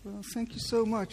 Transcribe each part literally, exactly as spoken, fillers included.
Well, thank you so much.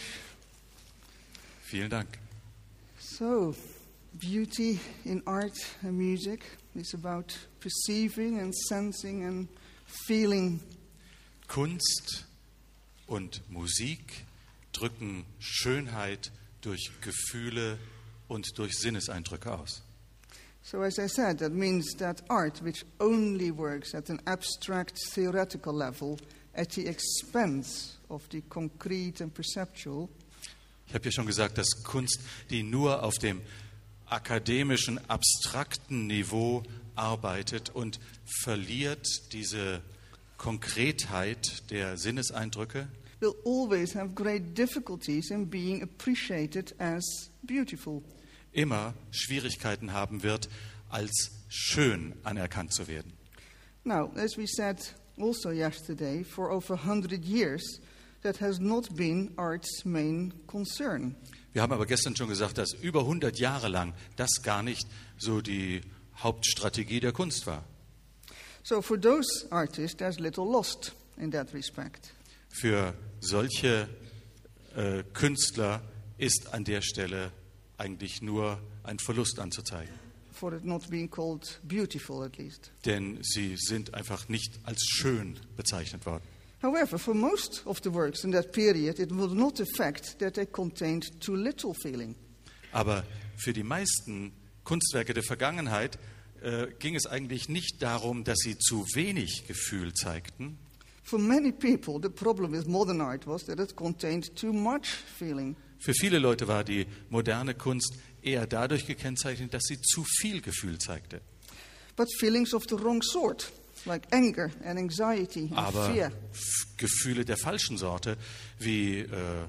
Vielen Dank. So, beauty in art and music is about perceiving and sensing and feeling. Kunst und Musik drücken Schönheit durch Gefühle und durch Sinneseindrücke aus. So as I said, that means that art, which only works at an abstract theoretical level, at the expense of the concrete and perceptual, Ich habe ja schon gesagt, dass Kunst, die nur auf dem akademischen, abstrakten Niveau arbeitet und verliert diese Konkretheit der Sinneseindrücke, will always have great difficulties in being appreciated as beautiful. immer Schwierigkeiten haben wird, als schön anerkannt zu werden. Now, as we said also yesterday, for over one hundred years, that has not been art's main concern. Wir haben aber gestern schon gesagt, dass über hundert Jahre lang das gar nicht so die Hauptstrategie der Kunst war. So for those artists, there's little lost in that respect. Für solche äh, Künstler ist an der Stelle eigentlich nur ein Verlust anzuzeigen. For it not being called beautiful, at least. Denn sie sind einfach nicht als schön bezeichnet worden. However, for most of the works in that period, it was not the fact that they contained too little feeling. Aber für die meisten Kunstwerke der Vergangenheit äh, ging es eigentlich nicht darum, dass sie zu wenig Gefühl zeigten. For many people, the problem with modern art was that it contained too much feeling. Für viele Leute war die moderne Kunst eher dadurch gekennzeichnet, dass sie zu viel Gefühl zeigte. But feelings of the wrong sort, like anger and anxiety and Aber fear. F- Gefühle der falschen Sorte, wie äh, äh,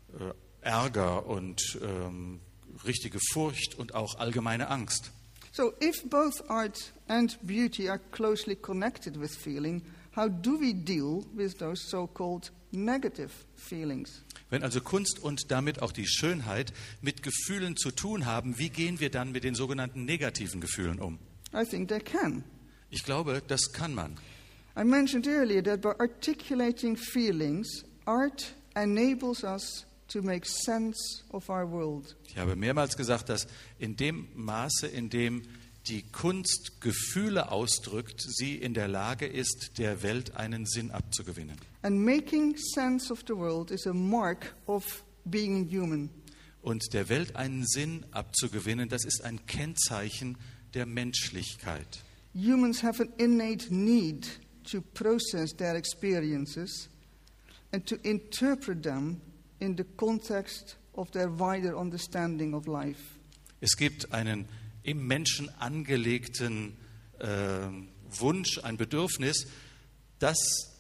Ärger und ähm, richtige Furcht und auch allgemeine Angst. So if both art and beauty are closely connected with feeling, how do we deal with those so-called negative feelings? Wenn also Kunst und damit auch die Schönheit mit Gefühlen zu tun haben, wie gehen wir dann mit den sogenannten negativen Gefühlen um? I think they can. Ich glaube, das kann man. I mentioned earlier that by articulating feelings, art enables us to make sense of our world. Ich habe mehrmals gesagt, dass in dem Maße, in dem die Kunst Gefühle ausdrückt, sie in der Lage ist, der Welt einen Sinn abzugewinnen. And making sense of the world is a mark of being human. Und der Welt einen Sinn abzugewinnen, das ist ein Kennzeichen der Menschlichkeit. Humans have an innate need to process their experiences and to interpret them in the context of their wider understanding of life. Es gibt einen im Menschen angelegten äh, Wunsch, ein Bedürfnis, das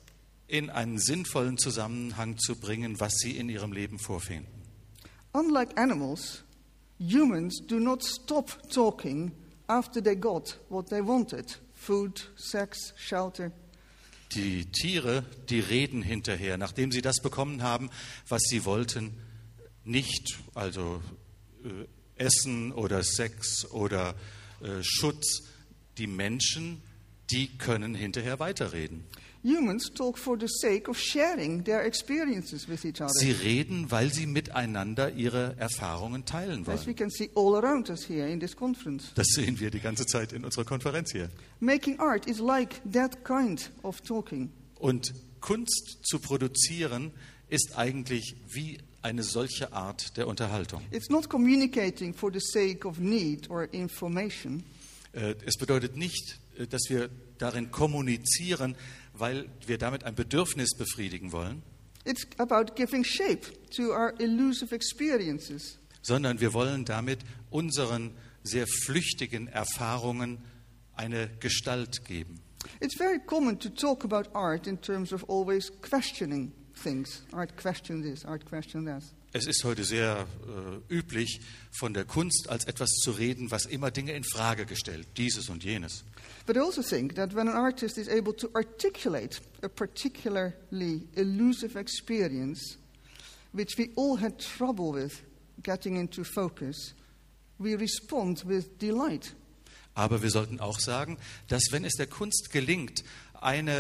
in einen sinnvollen Zusammenhang zu bringen, was sie in ihrem Leben vorfinden. Unlike animals, humans do not stop talking after they got what they wanted: food, sex, shelter. Die Tiere, die reden hinterher, nachdem sie das bekommen haben, was sie wollten, nicht, also äh, Essen oder Sex oder äh, Schutz. Die Menschen, die können hinterher weiterreden. Humans talk for the sake of sharing their experiences with each other. Sie reden, weil sie miteinander ihre Erfahrungen teilen As we wollen. can see all around us here in this conference. Das sehen wir die ganze Zeit in unserer Konferenz hier. Making art is like that kind of talking. Und Kunst zu produzieren ist eigentlich wie eine solche Art der Unterhaltung. It's not communicating for the sake of need or information. Äh, Es bedeutet nicht, äh, dass wir darin kommunizieren, weil wir damit ein Bedürfnis befriedigen wollen, It's about giving shape to our elusive experiences. sondern wir wollen damit unseren sehr flüchtigen Erfahrungen eine Gestalt geben. It's very common to talk about art in terms of always questioning things. Art question this, art question that. Es ist heute sehr äh, üblich, von der Kunst als etwas zu reden, was immer Dinge in Frage gestellt, dieses und jenes. But I also think that when an artist is able to articulate a particularly elusive experience, which we all had trouble with getting into focus, we respond with delight. Aber wir sollten auch sagen, dass wenn es der Kunst gelingt, eine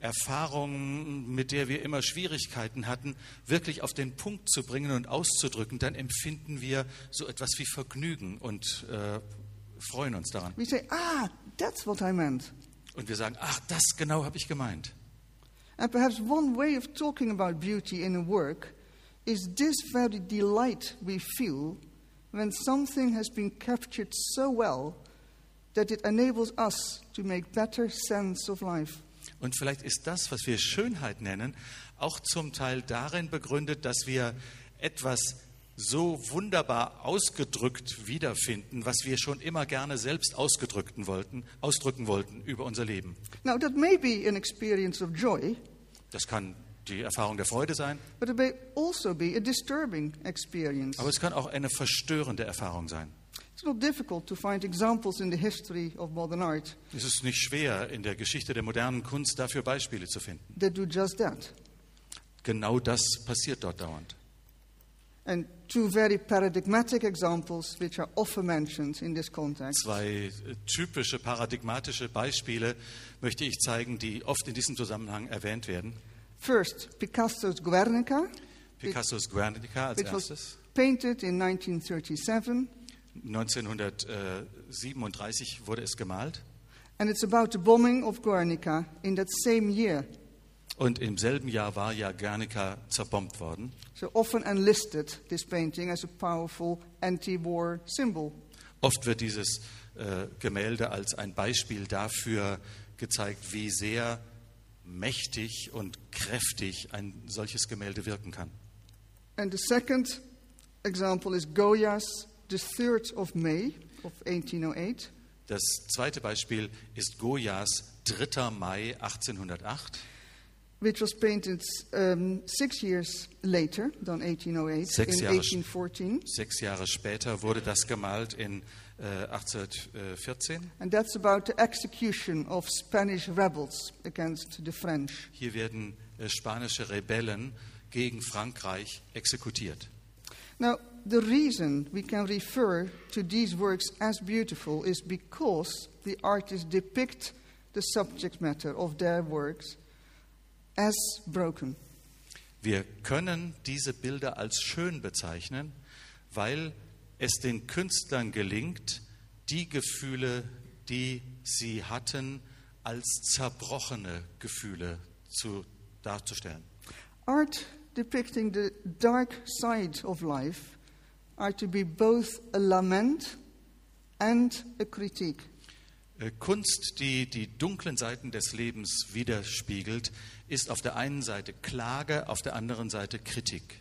Erfahrung, mit der wir immer Schwierigkeiten hatten, wirklich auf den Punkt zu bringen und auszudrücken, dann empfinden wir so etwas wie Vergnügen und äh, freuen uns daran. We say, ah, that's what I meant. Und wir sagen, ach, das genau habe ich gemeint. And perhaps one way of talking about beauty in a work is this very delight we feel when something has been captured so well that it enables us to make better sense of life. Und vielleicht ist das, was wir Schönheit nennen, auch zum Teil darin begründet, dass wir etwas so wunderbar ausgedrückt wiederfinden, was wir schon immer gerne selbst ausgedrückten wollten, ausdrücken wollten über unser Leben. Now, that may be an experience of joy, Das kann die Erfahrung der Freude sein, but it may also be a disturbing experience. aber es kann auch eine verstörende Erfahrung sein. It's not difficult to find examples in the history of modern art Es ist nicht schwer, in der Geschichte der modernen Kunst dafür Beispiele zu finden. that do just that. Genau das passiert dort dauernd. And two very paradigmatic examples which are often mentioned in this context. Zwei äh, typische paradigmatische Beispiele möchte ich zeigen, die oft in diesem Zusammenhang erwähnt werden. First, Picasso's Guernica, Picassos Guernica als which was erstes. painted in nineteen thirty-seven, neunzehnhundertsiebenunddreißig wurde es gemalt. and it's about the bombing of Guernica in that same year. Und im selben Jahr war ja Guernica zerbombt worden. So often enlisted this painting as a powerful anti-war symbol. Oft wird dieses äh, Gemälde als ein Beispiel dafür gezeigt, wie sehr mächtig und kräftig ein solches Gemälde wirken kann. And the second example is Goya's The third of May of eighteen oh eight. Das zweite Beispiel ist Goyas dritter Mai achtzehnhundertacht. Which was painted um, six years later than eighteen oh eight, Sechs in Jahre, eighteen fourteen. sechs Jahre später wurde das gemalt in äh, achtzehnhundertvierzehn. And that's about the execution of Spanish rebels against the French. Hier werden äh, spanische Rebellen gegen Frankreich exekutiert. Now, the reason we can refer to these works as beautiful is because the artists depict the subject matter of their works as broken. Wir können diese Bilder als schön bezeichnen, weil es den Künstlern gelingt, die Gefühle, die sie hatten, als zerbrochene Gefühle zu, darzustellen. Art depicting the dark side of life are to be both a lament and a critique. Kunst, die die dunklen Seiten des Lebens widerspiegelt, ist auf der einen Seite Klage, auf der anderen Seite Kritik.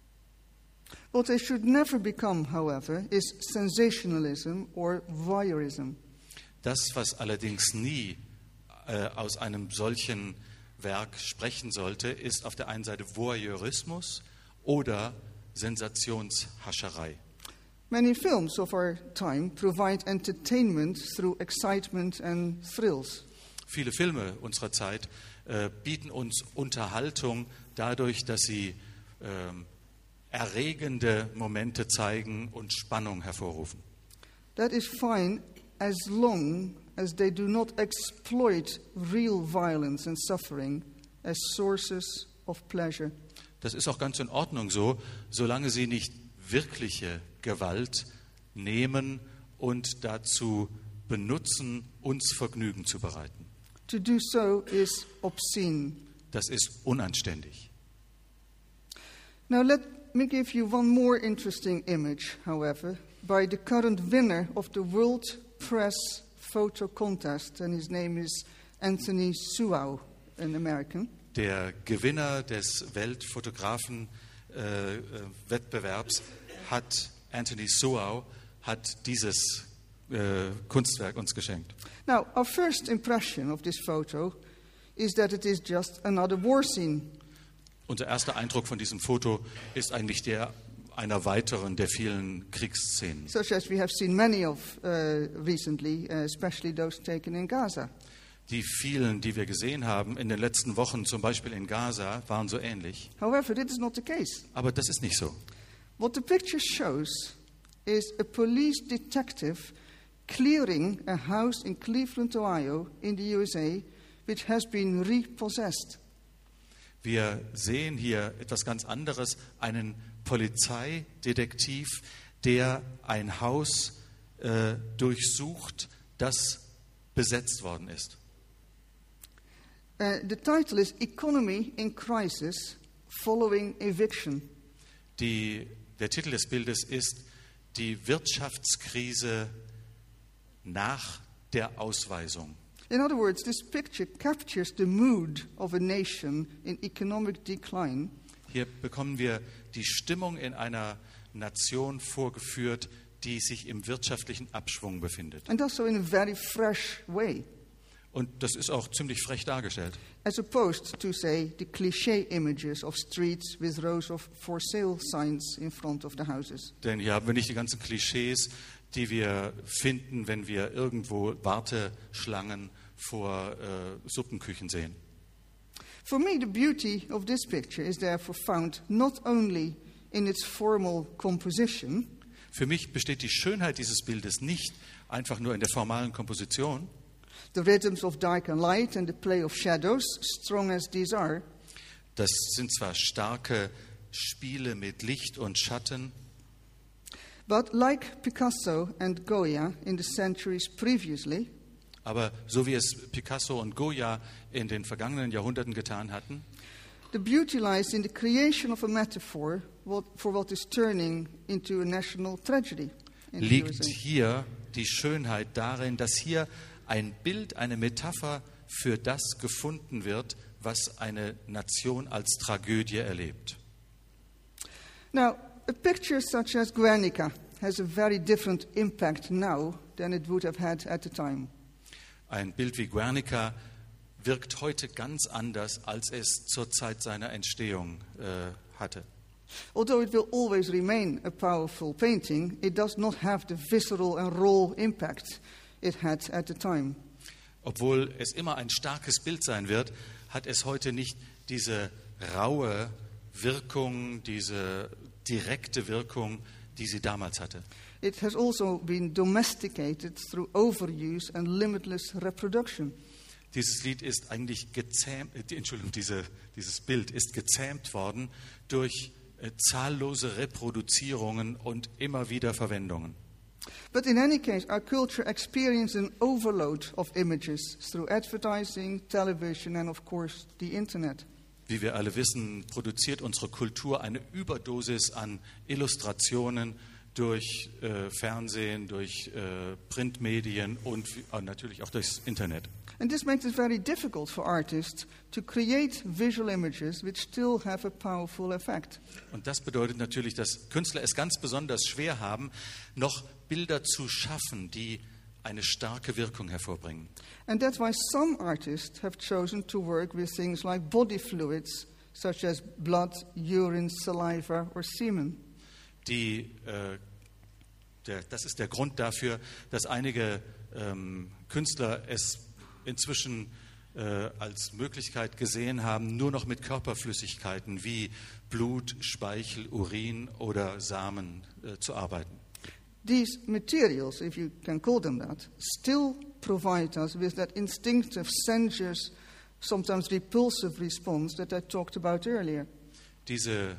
What they should never become, however, is sensationalism or voyeurism. Das, was allerdings nie äh, aus einem solchen Werk sprechen sollte, ist auf der einen Seite Voyeurismus oder Sensationshascherei. Many films of our time provide entertainment through excitement and thrills. Viele Filme unserer Zeit äh, bieten uns Unterhaltung dadurch, dass sie ähm, erregende Momente zeigen und Spannung hervorrufen. That is fine as long as they do not exploit real violence and suffering as sources of pleasure. Das ist auch ganz in Ordnung so, solange sie nicht wirkliche Gewalt nehmen und dazu benutzen, uns Vergnügen zu bereiten. To do so is obscene. Das ist unanständig. Now let me give you one more interesting image, however, by the current winner of the World Press Photo Contest, and his name is Anthony Suau, an American. Der Gewinner des Weltfotografen-Wettbewerbs hat Anthony Suau hat dieses äh, Kunstwerk uns geschenkt. Now, our first impression of this photo is that it is just another war scene. Unser erster Eindruck von diesem Foto ist eigentlich der einer weiteren der vielen Kriegsszenen, Such as we have seen many of uh, recently, uh, especially those taken in Gaza. die vielen, die wir gesehen haben in den letzten Wochen, zum Beispiel in Gaza, waren so ähnlich. However, this is not the case. Aber das ist nicht so. What the picture shows is a police detective clearing a house in Cleveland, Ohio, in the U S A, which has been repossessed. Wir sehen hier etwas ganz anderes, einen Polizeidetektiv, der ein Haus äh, durchsucht, das besetzt worden ist. Uh, the title is Economy in Crisis Following Eviction. Die, der Titel des Bildes ist Die Wirtschaftskrise nach der Ausweisung. In other words, this picture captures the mood of a nation in economic decline. Hier bekommen wir die Stimmung in einer Nation vorgeführt, die sich im wirtschaftlichen Abschwung befindet. And also in a very fresh way, Und das ist auch ziemlich frech dargestellt. as opposed to, say, the cliché images of streets with rows of for sale signs in front of the houses. Denn hier haben wir nicht die ganzen Klischees, die wir finden, wenn wir irgendwo Warteschlangen vor äh, Suppenküchen sehen. For me, the beauty of this picture is therefore found not only in its formal composition, Für mich besteht die Schönheit dieses Bildes nicht einfach nur in der formalen Komposition, the rhythms of dark and light and the play of shadows, strong as these are, das sind zwar starke Spiele mit Licht und Schatten, but like Picasso and Goya in the centuries previously, aber so wie es Picasso und Goya in den vergangenen Jahrhunderten getan hatten, the beauty lies in the creation of a metaphor what, for what is turning into a national tragedy in the U liegt S A. hier die Schönheit darin, dass hier ein Bild, eine Metapher für das gefunden wird, was eine Nation als Tragödie erlebt. Now, a picture such as Guernica has a very different impact now than it would have had at the time. Ein Bild wie Guernica wirkt heute ganz anders, als es zur Zeit seiner Entstehung äh, hatte. Although it will always remain a powerful painting, it does not have the visceral and raw impact it had at the time. Obwohl es immer ein starkes Bild sein wird, hat es heute nicht diese raue Wirkung, diese direkte Wirkung, die sie damals hatte. It has also been domesticated through overuse and limitless reproduction. Dieses Lied ist eigentlich gezähmt, äh, Entschuldigung, diese, dieses Bild ist gezähmt worden durch äh, zahllose Reproduzierungen und immer wieder Verwendungen. But in any case, our culture experiences an overload of images through advertising, television, and of course the internet. Wie wir alle wissen, produziert unsere Kultur eine Überdosis an Illustrationen durch äh, Fernsehen, durch äh, Printmedien und äh, natürlich auch durchs Internet. And this makes it very difficult for artists to create visual images which still have a powerful effect. Und das bedeutet natürlich, dass Künstler es ganz besonders schwer haben, noch Bilder zu schaffen, die eine starke Wirkung hervorbringen. And that's why some artists have chosen to work with things like body fluids, such as blood, urine, saliva, or semen. Die, äh, der, das ist der Grund dafür, dass einige ähm, Künstler es inzwischen äh, als Möglichkeit gesehen haben, nur noch mit Körperflüssigkeiten wie Blut, Speichel, Urin oder Samen äh, zu arbeiten. These materials, if you can call them that, still provide us with that instinctive, sensuous, sometimes repulsive response that I talked about earlier. Diese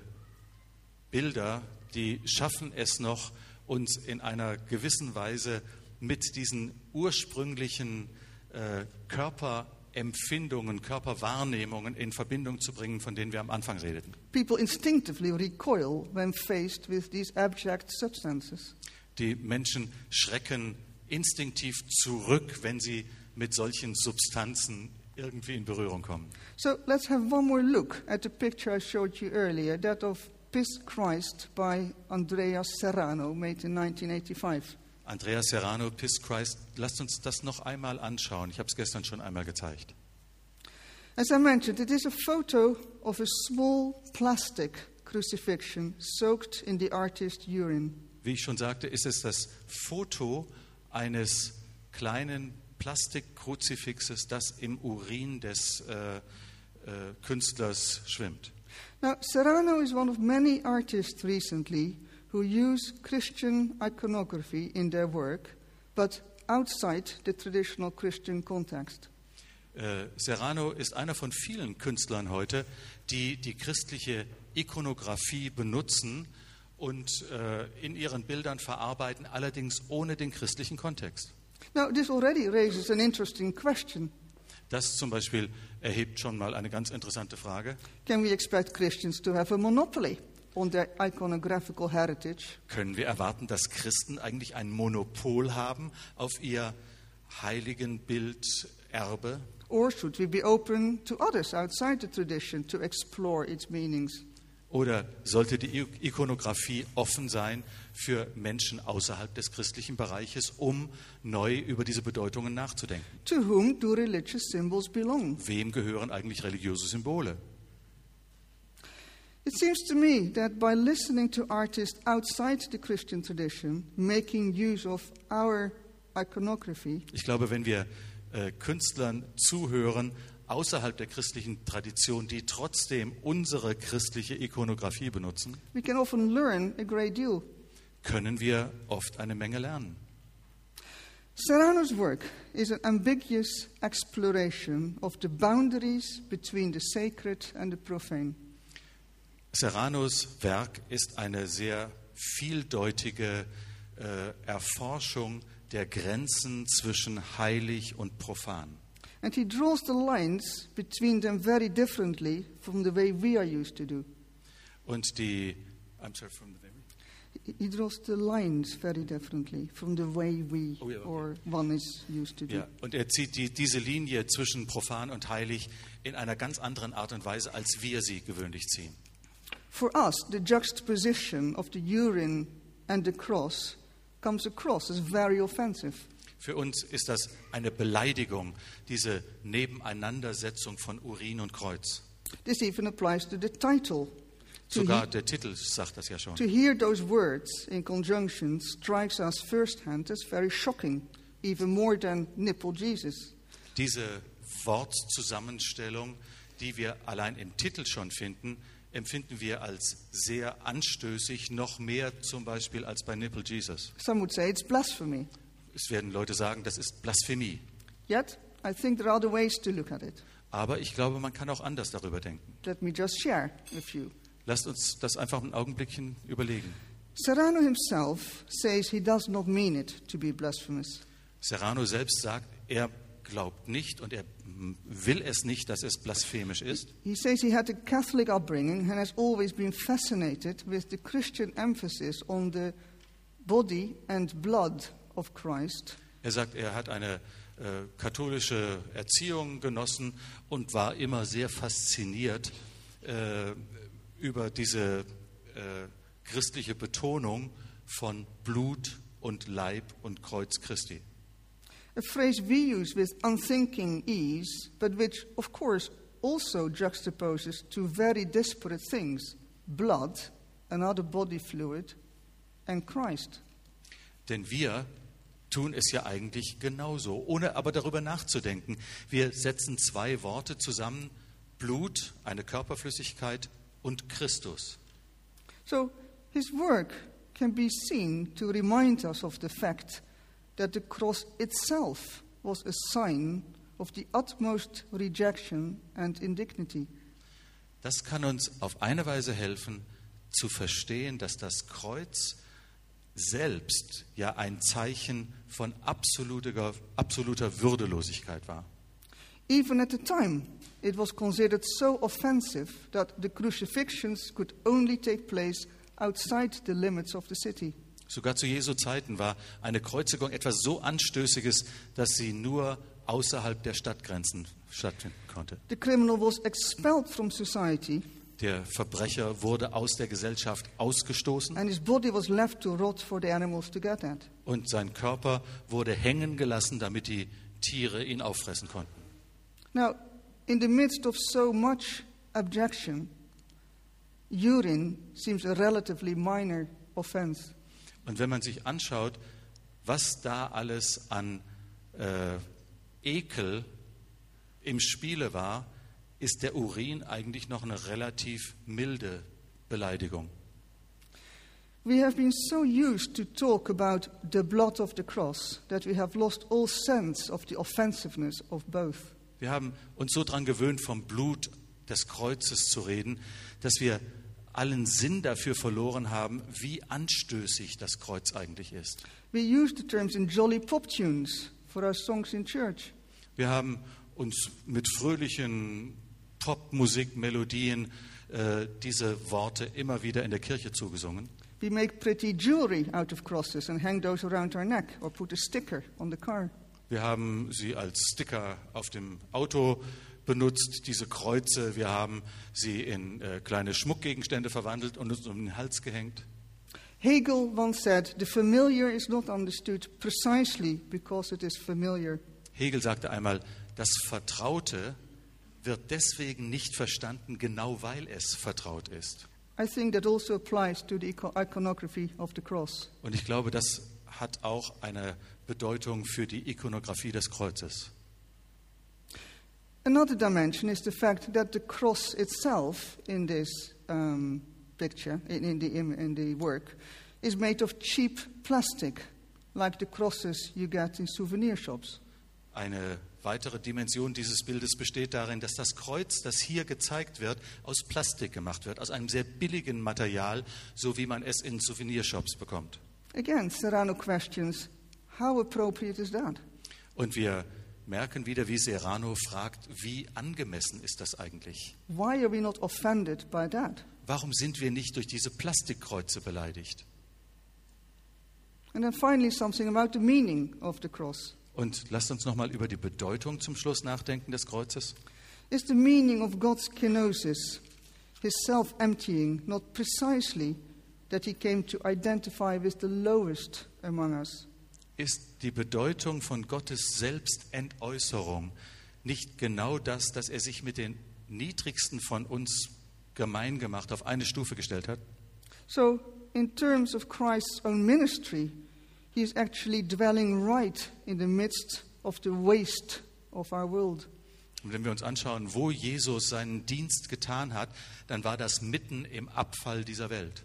Bilder, die schaffen es noch, uns in einer gewissen Weise mit diesen ursprünglichen äh, Körperempfindungen, Körperwahrnehmungen in Verbindung zu bringen, von denen wir am Anfang redeten. People instinctively recoil when faced with these abstract substances. Die Menschen schrecken instinktiv zurück, wenn sie mit solchen Substanzen irgendwie in Berührung kommen. So let's have one more look at the picture I showed you earlier, that of Piss Christ by Andrea Serrano, made in nineteen eighty-five. Andrea Serrano, Piss Christ, lasst uns das noch einmal anschauen. Ich habe es gestern schon einmal gezeigt. As I mentioned, it is a photo of a small plastic crucifixion soaked in the artist's urine. Wie ich schon sagte, ist es das Foto eines kleinen Plastikkruzifixes, das im Urin des äh, äh, Künstlers schwimmt. Now, Serrano is one of many artists recently who use Christian iconography in their work, but outside the traditional Christian context. Äh, Serrano ist einer von vielen Künstlern heute, die die christliche Ikonographie benutzen und äh, in ihren Bildern verarbeiten, allerdings ohne den christlichen Kontext. Now, this already raises an interesting question. Das zum Beispiel erhebt schon mal eine ganz interessante Frage. Can we expect Christians to have a monopoly on their iconographical heritage? Können wir erwarten, dass Christen eigentlich ein Monopol haben auf ihr Heiligenbilderbe? Or should we be open to others outside the tradition to explore its meanings? Oder sollte die Ikonografie offen sein für Menschen außerhalb des christlichen Bereiches, um neu über diese Bedeutungen nachzudenken? To whom do religious symbols belong? Wem gehören eigentlich religiöse Symbole? It seems to me that by listening to artists outside the Christian tradition, making use of our iconography, Ich glaube, wenn wir äh, Künstlern zuhören, außerhalb der christlichen Tradition, die trotzdem unsere christliche Ikonografie benutzen, we can often learn a great deal. können wir oft eine Menge lernen. Serrano's work is an ambiguous exploration of the boundaries between the sacred and the profane. Serranos Werk ist eine sehr vieldeutige äh, Erforschung der Grenzen zwischen heilig und profan. And he draws the lines between them very differently from the way we are used to do. Und die, I'm sorry, from the very... He- He draws the lines very differently from the way we Oh, yeah, okay. or one is used to do. Ja, und er zieht die, diese Linie zwischen profan und heilig in einer ganz anderen Art und Weise, als wir sie gewöhnlich ziehen. For us, the juxtaposition of the urine and the cross comes across as very offensive. Für uns ist das eine Beleidigung, diese Nebeneinandersetzung von Urin und Kreuz. This even applies to the title. To, Sogar he- der Titel sagt das ja schon. to hear those words in conjunction strikes us firsthand as very shocking, even more than nipple Jesus. Diese Wortzusammenstellung, die wir allein im Titel schon finden, empfinden wir als sehr anstößig, noch mehr zum Beispiel als bei Nipple Jesus. Some would say it's blasphemy. Es werden Leute sagen, das ist Blasphemie. Yet, I think there are other ways to look at it. Aber ich glaube, man kann auch anders darüber denken. Let me just share a few. Lasst uns das einfach ein Augenblickchen überlegen. Serrano himself says he does not mean it to be blasphemous. Serrano selbst sagt, er glaubt nicht und er will es nicht, dass es blasphemisch ist. He says he had a Catholic upbringing and has always been fascinated with the Christian emphasis on the body and blood of Christ. Er sagt, er hat eine äh, katholische Erziehung genossen und war immer sehr fasziniert äh, über diese äh, christliche Betonung von Blut und Leib und Kreuz Christi. A phrase we use with unthinking ease, but which, of course, also juxtaposes two very disparate things: blood, another body fluid, and Christ. Denn wir tun es ja eigentlich genauso, ohne aber darüber nachzudenken. Wir setzen zwei Worte zusammen, Blut, eine Körperflüssigkeit, und Christus. So, his work can be seen to remind us of the fact that the cross itself was a sign of the utmost rejection and indignity. Das kann uns auf eine Weise helfen, zu verstehen, dass das Kreuz selbst ja ein Zeichen von absoluter, absoluter Würdelosigkeit war. Even at the time, it was considered so offensive that the crucifixions could only take place outside the limits of the city. Sogar zu Jesu Zeiten war eine Kreuzigung etwas so Anstößiges, dass sie nur außerhalb der Stadtgrenzen stattfinden konnte. The criminal was expelled from society, Der Verbrecher wurde aus der Gesellschaft ausgestoßen and his body was left to rot for the animals to get at. und sein Körper wurde hängen gelassen, damit die Tiere ihn auffressen konnten. Now, in the midst of so much abjection, urine seems a relatively minor offense. Und wenn man sich anschaut, was da alles an äh, Ekel im Spiele war, ist der Urin eigentlich noch eine relativ milde Beleidigung. We have been so used to talk about the blood of the cross that we have lost all sense of the offensiveness of both. Wir haben uns so daran gewöhnt, vom Blut des Kreuzes zu reden, dass wir allen Sinn dafür verloren haben, wie anstößig das Kreuz eigentlich ist. We use the terms in jolly pop tunes for our songs in church. Wir haben uns mit fröhlichen Popmusikmelodien äh, diese Worte immer wieder in der Kirche zugesungen. We make pretty jewelry out of crosses and hang those around our neck or put a sticker on the car. Wir haben sie als Sticker auf dem Auto benutzt, diese Kreuze. Wir haben sie in äh, kleine Schmuckgegenstände verwandelt und uns um den Hals gehängt. Hegel once said, the familiar is not understood precisely because it is familiar. Hegel sagte einmal, das Vertraute wird deswegen nicht verstanden, genau weil es vertraut ist. I think that also applies to the iconography of the cross. Und ich glaube, das hat auch eine Bedeutung für die Ikonographie des Kreuzes. Another dimension is the fact that the cross itself in this um, picture, in, in, the, in, in the work, is made of cheap plastic, like the crosses you get in souvenir shops. Eine weitere Dimension dieses Bildes besteht darin, dass das Kreuz, das hier gezeigt wird, aus Plastik gemacht wird, aus einem sehr billigen Material, so wie man es in Souvenirshops bekommt. Again, Serrano questions, how appropriate is that? Und wir merken wieder, wie Serrano fragt, wie angemessen ist das eigentlich? Why are we not offended by that? Warum sind wir nicht durch diese Plastikkreuze beleidigt? And then finally something about the meaning of the cross. Und lasst uns nochmal über die Bedeutung zum Schluss nachdenken des Kreuzes. Is the meaning of God's kenosis, his self-emptying, not precisely that he came to identify with the lowest among us? Ist die Bedeutung von Gottes Selbstentäußerung nicht genau das, dass er sich mit den Niedrigsten von uns gemein gemacht, auf eine Stufe gestellt hat? So, in terms of Christ's own ministry, he is actually dwelling right in the midst of the waste of our world. Und wenn wir uns anschauen, wo Jesus seinen Dienst getan hat, dann war das mitten im Abfall dieser Welt.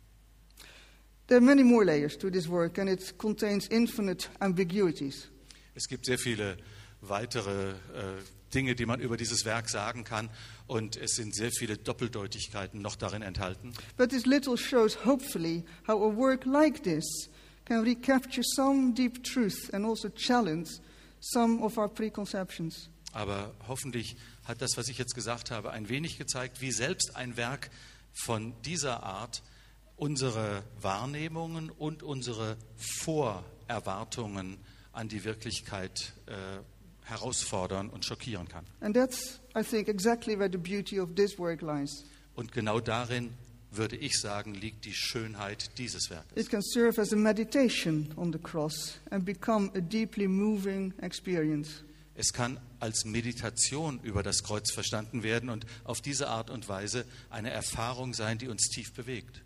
There are many more layers to this work, and it contains infinite ambiguities. Es gibt sehr viele weitere äh, Dinge, die man über dieses Werk sagen kann, und es sind sehr viele Doppeldeutigkeiten noch darin enthalten. But this little shows, hopefully, how a work like this can recapture some deep truth and also challenge some of our preconceptions. Aber hoffentlich hat das, was ich jetzt gesagt habe, ein wenig gezeigt, wie selbst ein Werk von dieser Art unsere Wahrnehmungen und unsere Vorerwartungen an die Wirklichkeit äh, herausfordern und schockieren kann. And that's, I think, exactly where the beauty of this work lies. Und genau darin, würde ich sagen, liegt die Schönheit dieses Werkes. It can serve as a meditation on the cross and become a deeply moving experience. Es kann als Meditation über das Kreuz verstanden werden und auf diese Art und Weise eine Erfahrung sein, die uns tief bewegt.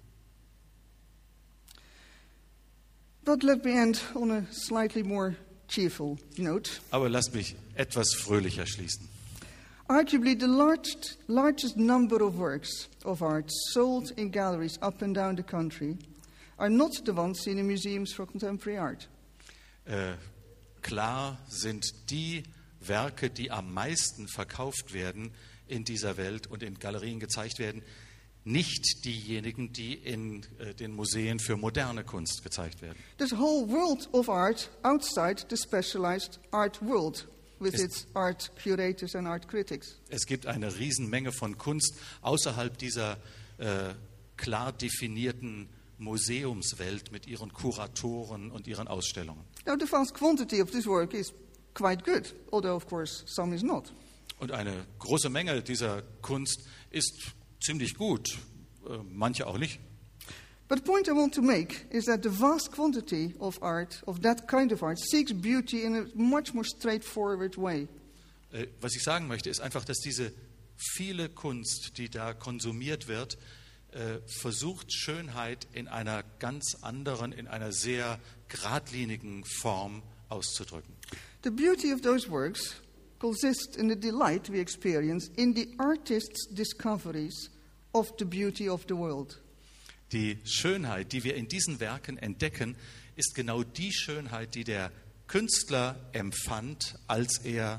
But let me end on a slightly more cheerful note. Aber lasst mich etwas fröhlicher schließen. Arguably the largest, largest number of works of art sold in galleries up and down the country are not the ones seen in museums for contemporary art. Äh, klar sind die Werke, die am meisten verkauft werden in dieser Welt und in Galerien gezeigt werden, nicht diejenigen, die in äh, den Museen für moderne Kunst gezeigt werden. There's a whole world of art outside the specialized art world, with Es- its art curators and art critics. Es gibt eine Riesenmenge von Kunst außerhalb dieser äh, klar definierten Museumswelt mit ihren Kuratoren und ihren Ausstellungen. Now the vast quantity of this work is quite good, although of course some is not. Und eine große Menge dieser Kunst ist ziemlich gut, äh, manche auch nicht. But the point I want to make is that the vast quantity of art, of that kind of art, seeks beauty in a much more straightforward way. Äh, was ich sagen möchte, ist einfach, dass diese viele Kunst, die da konsumiert wird, äh, versucht, Schönheit in einer ganz anderen, in einer sehr geradlinigen Form auszudrücken. The beauty of those works consists in the delight we experience in the artist's discoveries of the beauty of the world. Die Schönheit, die wir in diesen Werken entdecken, ist genau die Schönheit, die der Künstler empfand, als er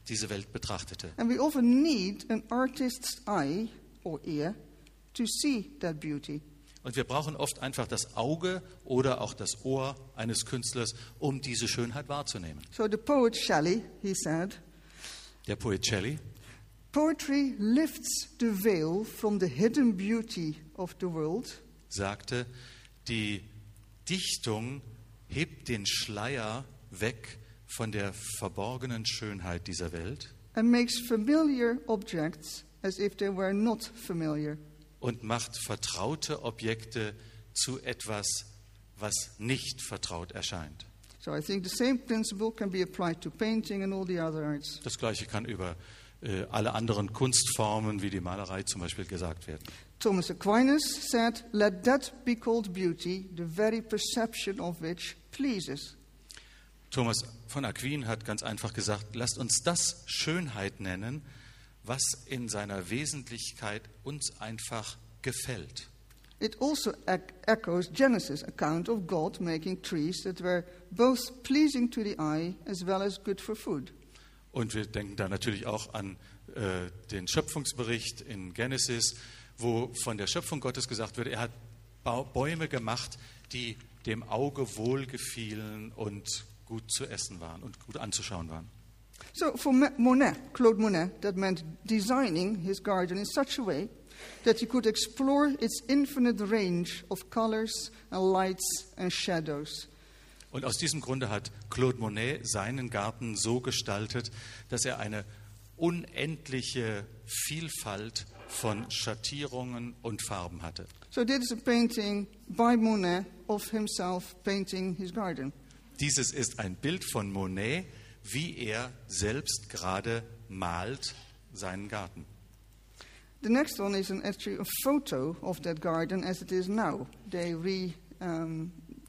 diese Welt betrachtete. And we often need an artist's eye or ear to see that beauty. Und wir brauchen oft einfach das Auge oder auch das Ohr eines Künstlers, um diese Schönheit wahrzunehmen. So the poet Shelley, he said, Der Poet Shelley: poetry lifts the veil from the hidden beauty of the world sagte, die Dichtung hebt den Schleier weg von der verborgenen Schönheit dieser Welt and makes familiar objects as if they were not familiar. und macht vertraute Objekte zu etwas, was nicht vertraut erscheint. So I think the same principle can be applied to painting and all the other arts. Das Gleiche kann über äh, alle anderen Kunstformen wie die Malerei zum Beispiel gesagt werden. Thomas Aquinas said, "Let that be called beauty, the very perception of which pleases." Thomas von Aquin hat ganz einfach gesagt, lasst uns das Schönheit nennen, was in seiner Wesentlichkeit uns einfach gefällt. It also ec- echoes Genesis' account of God making trees that were both pleasing to the eye as well as good for food. Und wir denken da natürlich auch an äh, den Schöpfungsbericht in Genesis, wo von der Schöpfung Gottes gesagt wird, er hat Ba- Bäume gemacht, die dem Auge wohlgefielen und gut zu essen waren und gut anzuschauen waren. So for Ma- Monet, Claude Monet, that meant designing his garden in such a way that he could explore its infinite range of colors and lights and shadows. Und aus diesem Grunde hat Claude Monet seinen Garten so gestaltet, dass er eine unendliche Vielfalt von Schattierungen und Farben hatte. So this is a painting by Monet of himself painting his garden. Dieses ist ein Bild von Monet, wie er selbst gerade malt seinen Garten. The next one is an, actually a photo of that garden as it is now. They re um,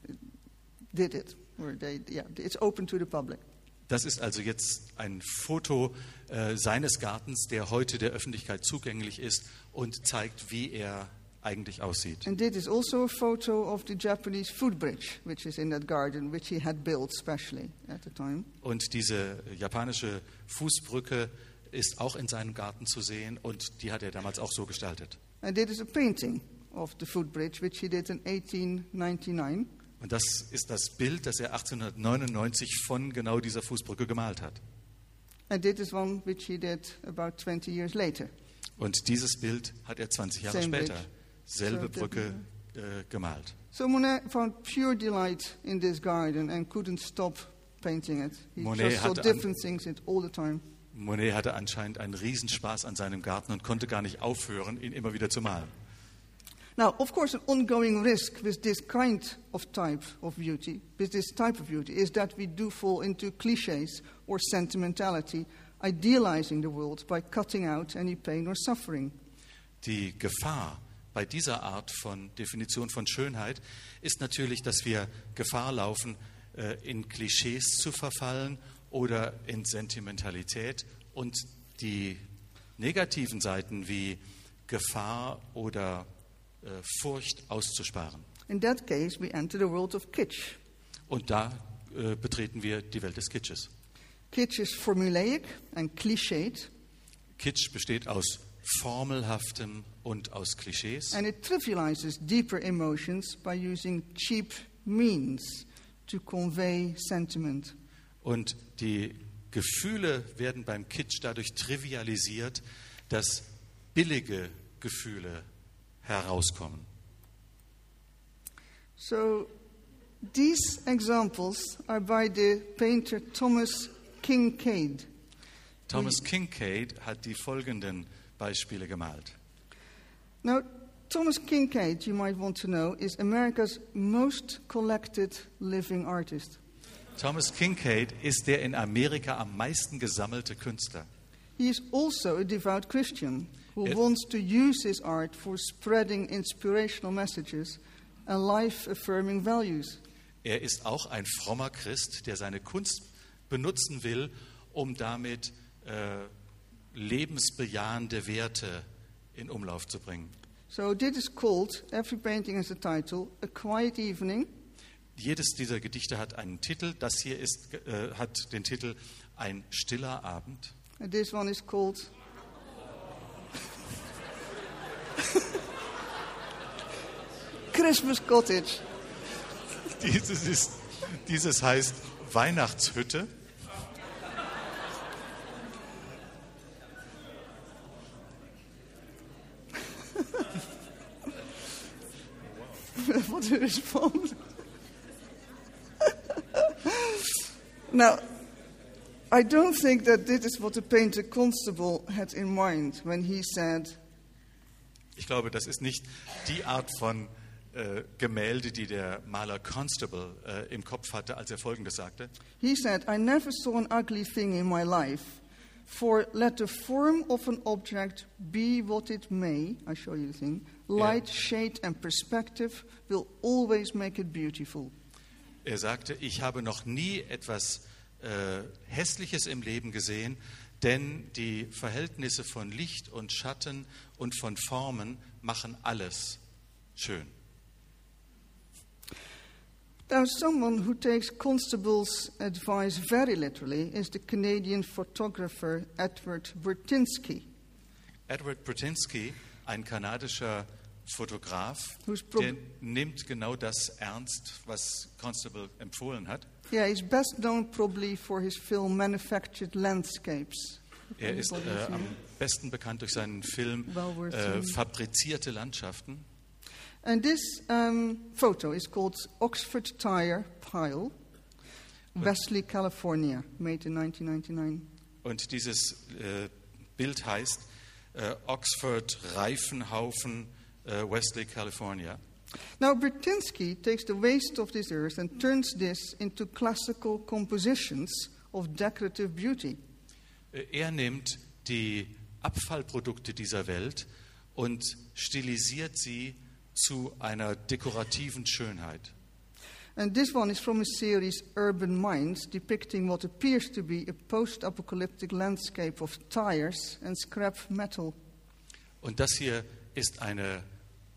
did it, or they yeah, it's open to the public. Das ist also jetzt ein Foto äh, seines Gartens, der heute der Öffentlichkeit zugänglich ist und zeigt, wie er eigentlich aussieht. And this is also a photo of the Japanese footbridge, which is in that garden, which he had built specially at the time. Und diese japanische Fußbrücke ist auch in seinem Garten zu sehen und die hat er damals auch so gestaltet. And this is a painting of the footbridge, which he did in eighteen ninety-nine. Und das ist das Bild, das er achtzehnhundertneunundneunzig von genau dieser Fußbrücke gemalt hat. And this is one which he did about twenty years later. Und dieses Bild hat er zwanzig Jahre Same später, bridge. selbe So Brücke, äh, gemalt. So Monet found pure delight in this garden and couldn't stop painting it. He Monet just saw hatte different things in it all the time. Monet hatte anscheinend einen Riesenspaß an seinem Garten und konnte gar nicht aufhören, ihn immer wieder zu malen. Now, of course, an ongoing risk with this kind of type of beauty, with this type of beauty, is that we do fall into cliches or sentimentality, idealizing the world by cutting out any pain or suffering. Die Gefahr bei dieser Art von Definition von Schönheit ist natürlich, dass wir Gefahr laufen, äh, in Klischees zu verfallen oder in Sentimentalität und die negativen Seiten wie Gefahr oder äh, Furcht auszusparen. In that case, we enter the world of kitsch. Und da äh, betreten wir die Welt des Kitsches. Kitsch is formulaic and cliched, Kitsch besteht aus Formelhaftem und aus Klischees. and it trivializes deeper emotions by using cheap means to convey sentiment. Und die Gefühle werden beim Kitsch dadurch trivialisiert, dass billige Gefühle herauskommen. So, these examples are by the painter Thomas Kincaid. Thomas Kincaid hat die folgenden Beispiele gemalt. Now, Thomas Kincaid, you might want to know, is America's most collected living artist. Thomas Kincaid ist der in Amerika am meisten gesammelte Künstler. He is also a devout Christian who Yes. wants to use his art for spreading inspirational messages and life-affirming values. Er ist auch ein frommer Christ, der seine Kunst benutzen will, um damit äh, lebensbejahende Werte in Umlauf zu bringen. So this is called, every painting has a title, A Quiet Evening, Jedes dieser Gedichte hat einen Titel. Das hier ist, äh, hat den Titel Ein stiller Abend. And this one is called Christmas Cottage. Dieses, ist, dieses heißt Weihnachtshütte. What a response. Now, I don't think that this is what the painter Constable had in mind when he said, Ich glaube, das ist nicht die Art von äh, Gemälde, die der Maler Constable äh, im Kopf hatte, als er Folgendes sagte. he said, I never saw an ugly thing in my life, for let the form of an object be what it may, I show you the thing, light, shade and perspective will always make it beautiful. Er sagte, ich habe noch nie etwas äh, Hässliches im Leben gesehen, denn die Verhältnisse von Licht und Schatten und von Formen machen alles schön. Now, someone who takes Constable's advice very literally is the Canadian photographer Edward Burtynsky. Edward Burtynsky, ein kanadischer Fotograf, Who's prob- der nimmt genau das ernst, was Constable empfohlen hat. Yeah, he's best known probably for his film Manufactured Landscapes. Er ist äh, am besten bekannt durch seinen Film Well worth äh, seeing. Fabrizierte Landschaften. And this um, photo is called Oxford Tire Pile, Wesley, California, made in nineteen ninety-nine. Und dieses äh, Bild heißt äh, Oxford Reifenhaufen, äh, Wesley, California. Now, Burtynsky takes the waste of this earth and turns this into classical compositions of decorative beauty. Äh, Er nimmt die Abfallprodukte dieser Welt und stilisiert sie zu einer dekorativen Schönheit. And this one is from a series, Urban Minds, depicting what appears to be a post-apocalyptic landscape of tires and scrap metal. Und das hier ist eine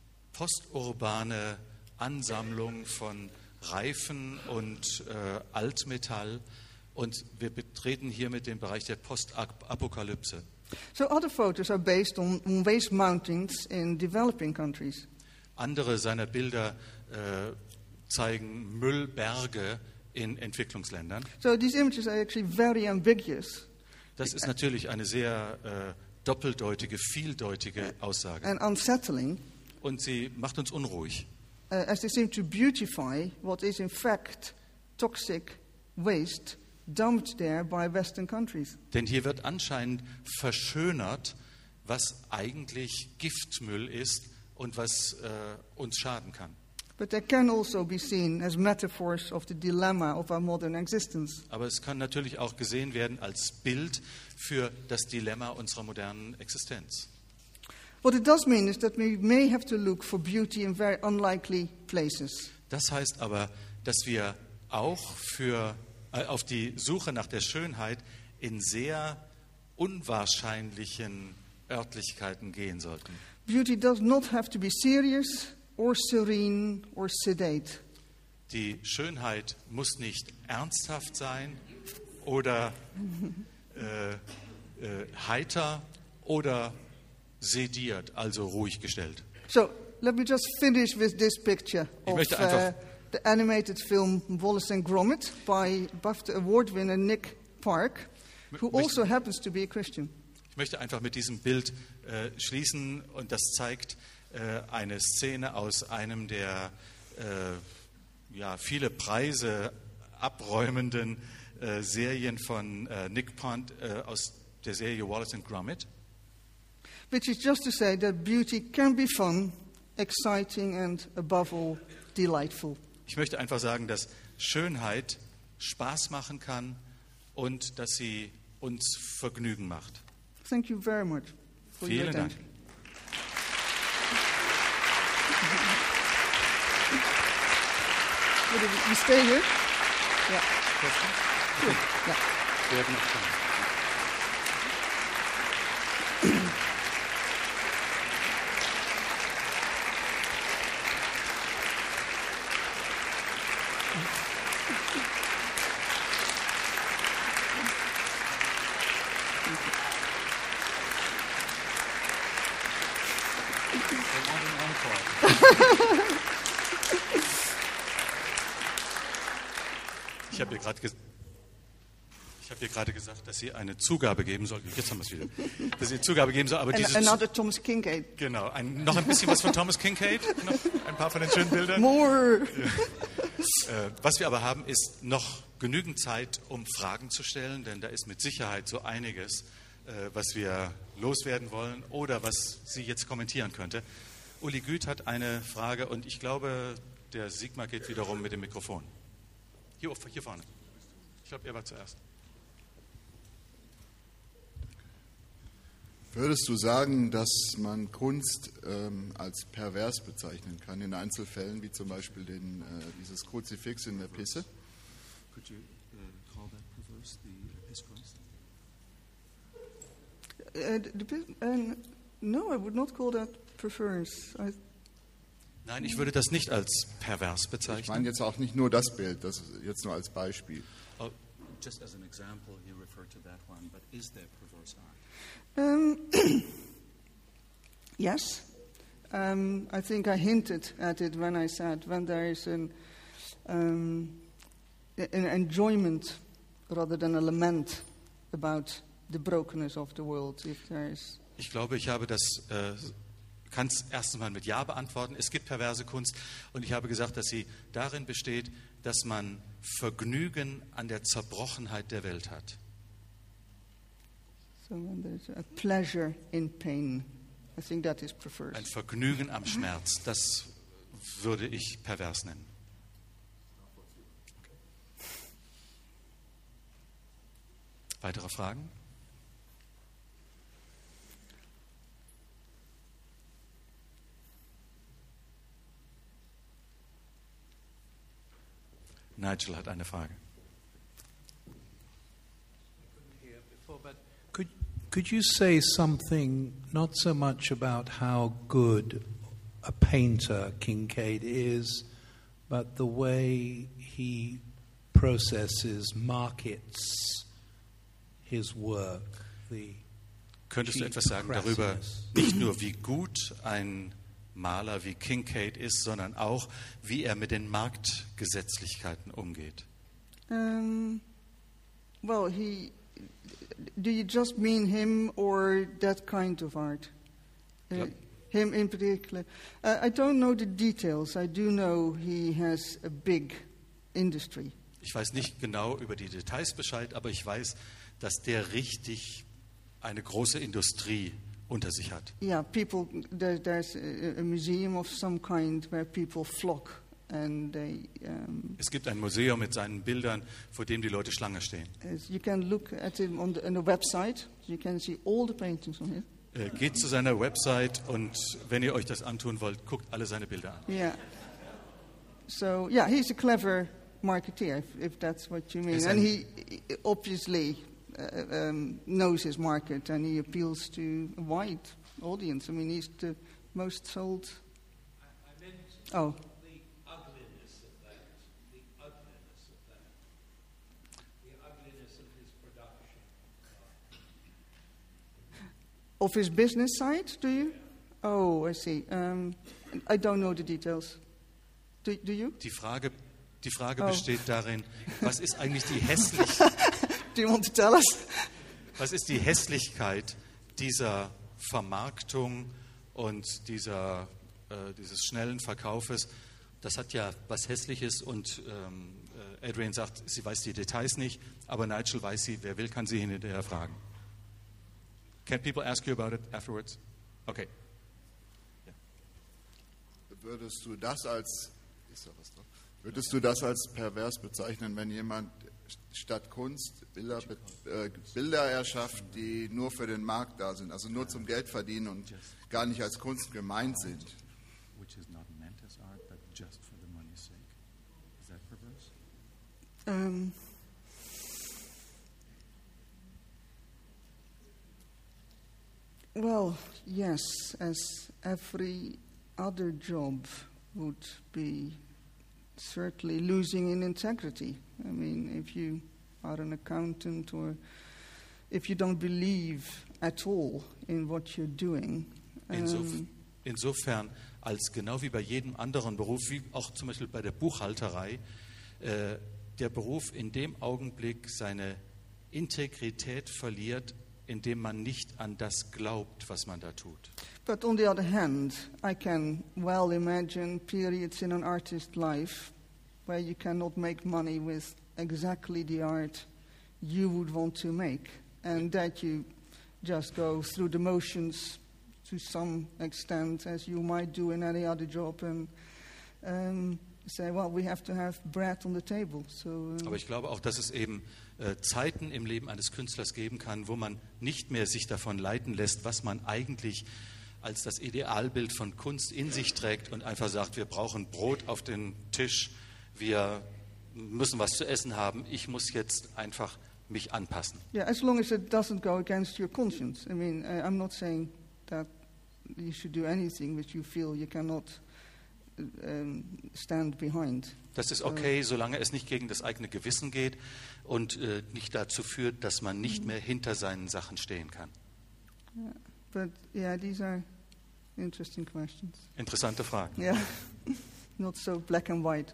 posturbane Ansammlung von Reifen und äh, Altmetall. Und wir betreten hiermit den Bereich der Postapokalypse. So other photos are based on, on waste mountings in developing countries. Andere seiner Bilder äh, zeigen Müllberge in Entwicklungsländern. So these images are actually very ambiguous Das ist natürlich eine sehr äh, doppeldeutige, vieldeutige Aussage. and unsettling, Und sie macht uns unruhig, uh, as they seem to beautify what is in fact toxic waste dumped there by Western countries. denn hier wird anscheinend verschönert, was eigentlich Giftmüll ist und was äh, uns schaden kann. But they can also be seen as metaphors of the dilemma of our modern existence. Aber es kann natürlich auch gesehen werden als Bild für das Dilemma unserer modernen Existenz. What it does mean is that we may have to look for beauty in very unlikely places. Das heißt aber, dass wir auch für, äh, auf die Suche nach der Schönheit in sehr unwahrscheinlichen Örtlichkeiten gehen sollten. Beauty does not have to be serious or serene or sedate. Die Schönheit muss nicht ernsthaft sein oder äh, äh, heiter oder sediert, also ruhig gestellt. So let me just finish with this picture Ich of möchte uh, einfach- the animated film Wallace and Gromit by BAFTA Award winner Nick Park, who Möcht- also happens to be a Christian. Ich möchte einfach mit diesem Bild äh, schließen und das zeigt äh, eine Szene aus einem der äh, ja, viele Preise abräumenden äh, Serien von äh, Nick Pond äh, aus der Serie Wallace and Gromit. Which is just to say that beauty can be fun, exciting and above all delightful. Ich möchte einfach sagen, dass Schönheit Spaß machen kann und dass sie uns Vergnügen macht. Thank you very much for your Vielen Dank. attention. Would you stay here? Yeah. Good. Yeah. Wir werden noch kommen. Thank you. Ich habe ihr gerade gesagt, Ich habe dir gerade gesagt, dass Sie eine Zugabe geben soll. Jetzt haben wir es wieder. Dass Sie eine Zugabe geben soll, aber And diese another Thomas Kincaid. Genau, ein, noch ein bisschen was von Thomas Kincaid, noch ein paar von den schönen Bildern. More. Äh, was wir aber haben, ist noch genügend Zeit, um Fragen zu stellen, denn da ist mit Sicherheit so einiges, äh, was wir loswerden wollen oder was sie jetzt kommentieren könnte. Uli Güth hat eine Frage und ich glaube, der Sigmar geht wiederum mit dem Mikrofon. Hier, hier vorne. Ich glaube, er war zuerst. Würdest du sagen, dass man Kunst ähm, als pervers bezeichnen kann, in Einzelfällen, wie zum Beispiel den, äh, dieses Kruzifix in der Pisse? Could you uh, call that perverse, the discourse? Uh, the, uh, no, I would not call that perverse. I, Nein, ich würde das nicht als pervers Ich bezeichnen. meine jetzt auch nicht nur das Bild, das ist jetzt nur als Beispiel. Oh, just as an example, he referred to that one, but is there perverse art? Um, yes, um, I think I hinted at it when I said when there is an, um, an enjoyment rather than a lament about the brokenness of the world. If there is, Ich glaube, ich habe das, äh, kann es erstens mal mit Ja beantworten. Es gibt perverse Kunst und ich habe gesagt, dass sie darin besteht, dass man Vergnügen an der Zerbrochenheit der Welt hat. so when there's a pleasure in pain, I think that is perverse. Ein Vergnügen am Schmerz, das würde ich pervers nennen. Weitere Fragen? Nigel hat eine Frage. Could, could you say something not so much about how good a painter Kincaid is, but the way he processes, markets his work? The Könntest du etwas sagen darüber, nicht nur wie gut ein Maler wie Kincaid ist, sondern auch, wie er mit den Marktgesetzlichkeiten umgeht? Um, well, he. Do you just mean him or that kind of art? Uh, Yep. Him in particular. Uh, I don't know the details. I do know he has a big industry. Ich weiß nicht genau über die Details Bescheid, aber ich weiß, dass der richtig eine große Industrie unter sich hat. Yeah, people. There, there's a, a museum of some kind where people flock, and they. Um, Es gibt ein Museum mit seinen Bildern, vor dem die Leute Schlange stehen. as you can look at him on the, on the website. You can see all the paintings on it. Äh, Geht zu seiner Website und wenn ihr euch das antun wollt, guckt alle seine Bilder an. Yeah. So yeah, he's a clever marketeer, if, if that's what you mean, Yes, and and- he he obviously uh, um, knows his market, and he appeals to a wide audience. I mean, he's the most sold. I meant Oh, the ugliness of that, the ugliness of that, the ugliness of his production. of his business side, do you? Oh, I see. Um, I don't know the details. Do, do you? Die Frage, die Frage Oh. besteht darin, was ist eigentlich die hässlich, Do you want to tell us? was ist die Hässlichkeit dieser Vermarktung und dieser, äh, dieses schnellen Verkaufes? Das hat ja was Hässliches und ähm, äh, Adrian sagt, sie weiß die Details nicht, aber Nigel weiß sie, wer will, kann sie hinterher fragen. Can people ask you about it afterwards? Okay. Würdest du das als ist da was drauf? Würdest du das als pervers bezeichnen, wenn jemand statt Kunst Bilder, äh, Bilder erschafft, die nur für den Markt da sind, also nur zum Geld verdienen und gar nicht als Kunst gemeint sind? Which is not meant as art, but just for the money's sake. Is that perverse? Um, well, yes, as every other job would be certainly losing in integrity. I mean, if you are an accountant or if you don't believe at all in what you're doing. Insof um, insofern, als genau wie bei jedem anderen Beruf, wie auch zum Beispiel bei der Buchhalterei, äh, der Beruf in dem Augenblick seine Integrität verliert, indem man nicht an das glaubt, was man da tut. But on the other hand, I can well imagine periods in an artist's life where you cannot make money with exactly the art you would want to make, and that you just go through the motions to some extent, as you might do in any other job, and um, say, well, we have to have bread on the table. So, um, Aber ich glaube auch, dass es eben äh, Zeiten im Leben eines Künstlers geben kann, wo man nicht mehr sich davon leiten lässt, was man eigentlich als das Idealbild von Kunst in sich trägt und einfach sagt, wir brauchen Brot auf den Tisch, wir müssen was zu essen haben, ich muss jetzt einfach mich anpassen. yeah, as long as it doesn't go against your conscience. I mean, uh, I'm not saying that you should do anything which you feel you cannot um, stand behind. Das ist okay, solange es nicht gegen das eigene Gewissen geht und äh, nicht dazu führt, dass man nicht mehr hinter seinen Sachen stehen kann. Yeah. But yeah, these are interesting questions. Interessante Fragen. Yeah, not so black and white.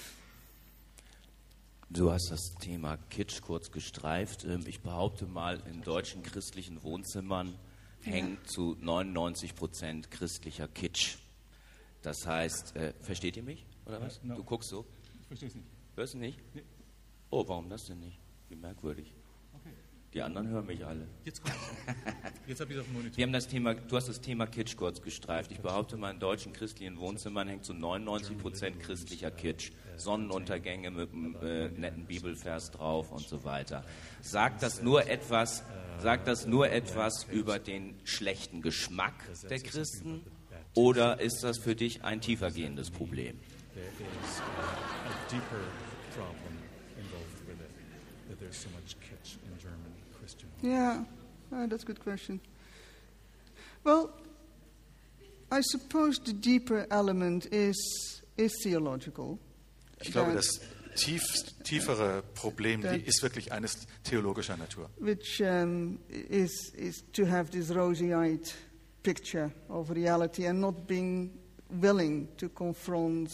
Du hast das Thema Kitsch kurz gestreift. Ähm, Ich behaupte mal, in deutschen christlichen Wohnzimmern hängt zu neunundneunzig Prozent christlicher Kitsch. Das heißt, äh, versteht ihr mich oder was? no. Du guckst so? Ich verstehe es nicht. Hörst du nicht? Nee. Oh, warum das denn nicht? Wie merkwürdig. Okay. Die anderen hören mich alle. Jetzt kommt Jetzt habe ich es auf dem Monitor. Wir haben das Thema, du hast das Thema Kitsch kurz gestreift. Ich behaupte mal, in deutschen christlichen Wohnzimmern hängt zu neunundneunzig Prozent christlicher Kitsch. Sonnenuntergänge mit einem äh, netten Bibelvers drauf und so weiter. Sagt das nur etwas, sagt das nur etwas über den schlechten Geschmack der Christen oder ist das für dich ein tiefergehendes Problem? There is uh, a deeper problem involved with it, that there's so much kitsch in German Christian. Yeah, uh, that's a good question. Well, I suppose the deeper element is is theological. Ich glaube, That- das tief, tiefere Problem die ist wirklich eines theologischer Natur. which um, is is to have this rosy-eyed picture of reality and not being willing to confront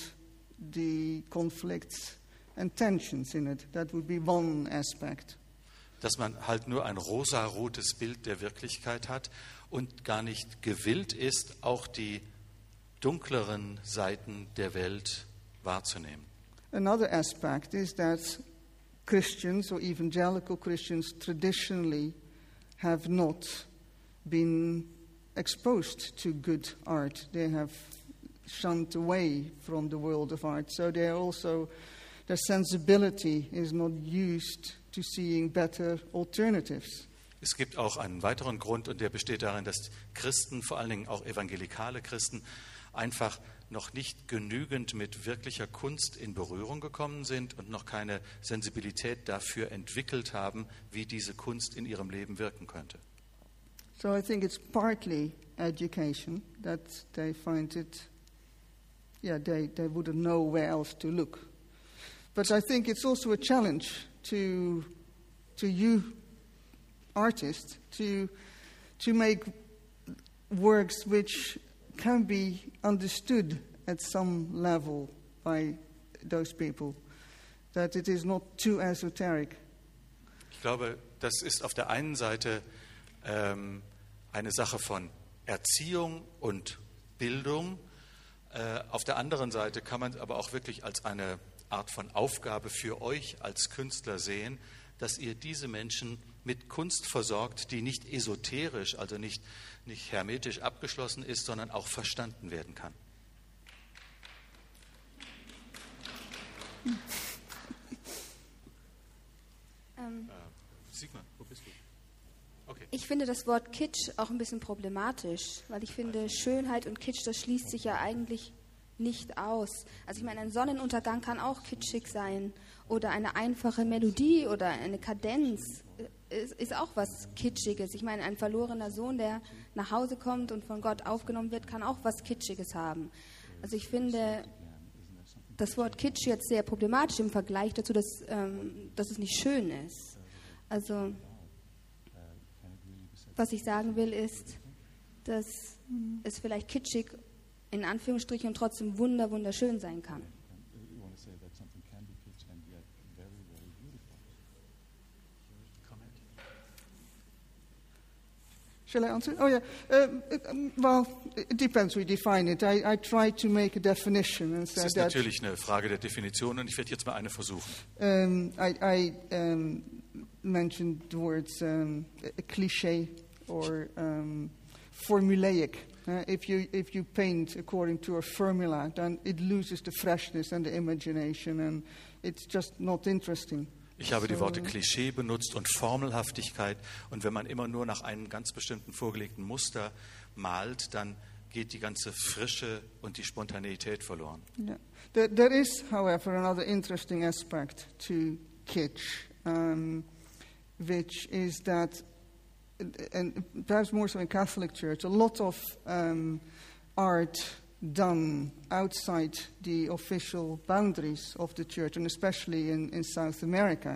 the conflicts and tensions in it. That would be one aspect. Dass man halt nur ein rosarotes Bild der Wirklichkeit hat und gar nicht gewillt ist, auch die dunkleren Seiten der Welt wahrzunehmen. Another aspect is that Christians or evangelical Christians traditionally have not been exposed to good art. They have shunned away from the world of art. So they are also, their sensibility is not used to seeing better alternatives. Es gibt auch einen weiteren Grund und der besteht darin, dass Christen, vor allen Dingen auch evangelikale Christen, einfach noch nicht genügend mit wirklicher Kunst in Berührung gekommen sind und noch keine Sensibilität dafür entwickelt haben, wie diese Kunst in ihrem Leben wirken könnte. So I think it's partly education that they find it, yeah, they, they wouldn't know where else to look. But I think it's also a challenge to, to you artists to, to make works which can be understood at some level by those people, that it is not too esoteric. Ich glaube, das ist auf der einen Seite ähm, eine Sache von Erziehung und Bildung. Äh, auf der anderen Seite kann man es aber auch wirklich als eine Art von Aufgabe für euch als Künstler sehen, dass ihr diese Menschen mit Kunst versorgt, die nicht esoterisch, also nicht, nicht hermetisch abgeschlossen ist, sondern auch verstanden werden kann. Ähm, Äh, Sigmar, wo bist du? Okay. ich finde das Wort Kitsch auch ein bisschen problematisch, weil ich finde, Schönheit und Kitsch, das schließt sich ja eigentlich nicht aus. Also ich meine, ein Sonnenuntergang kann auch kitschig sein oder eine einfache Melodie oder eine Kadenz ist, ist auch was Kitschiges. Ich meine, ein verlorener Sohn, der nach Hause kommt und von Gott aufgenommen wird, kann auch was Kitschiges haben. Also ich finde das Wort Kitsch jetzt sehr problematisch im Vergleich dazu, dass, ähm, dass es nicht schön ist. Also was ich sagen will, ist, dass es vielleicht kitschig in Anführungsstrichen und trotzdem wunder, wunderschön sein kann. Shall I answer? Oh, yeah. Um, it, um, well, it depends. We define it. I, I try to make a definition and Es say ist that natürlich eine Frage der Definition und ich werde jetzt mal eine versuchen. um, I, I um, mentioned the words um, a cliché or um, formulaic. Uh, if you if you paint according to a formula, then it loses the freshness and the imagination, and it's just not interesting. Ich habe die So- Worte Klischee benutzt und Formelhaftigkeit. Und wenn man immer nur nach einem ganz bestimmten vorgelegten Muster malt, dann geht die ganze Frische und die Spontaneität verloren. Yeah. There, there is, however, another interesting aspect to kitsch, um, which is that, and perhaps more so in Catholic Church, a lot of um, art done outside the official boundaries of the church, and especially in, in South America,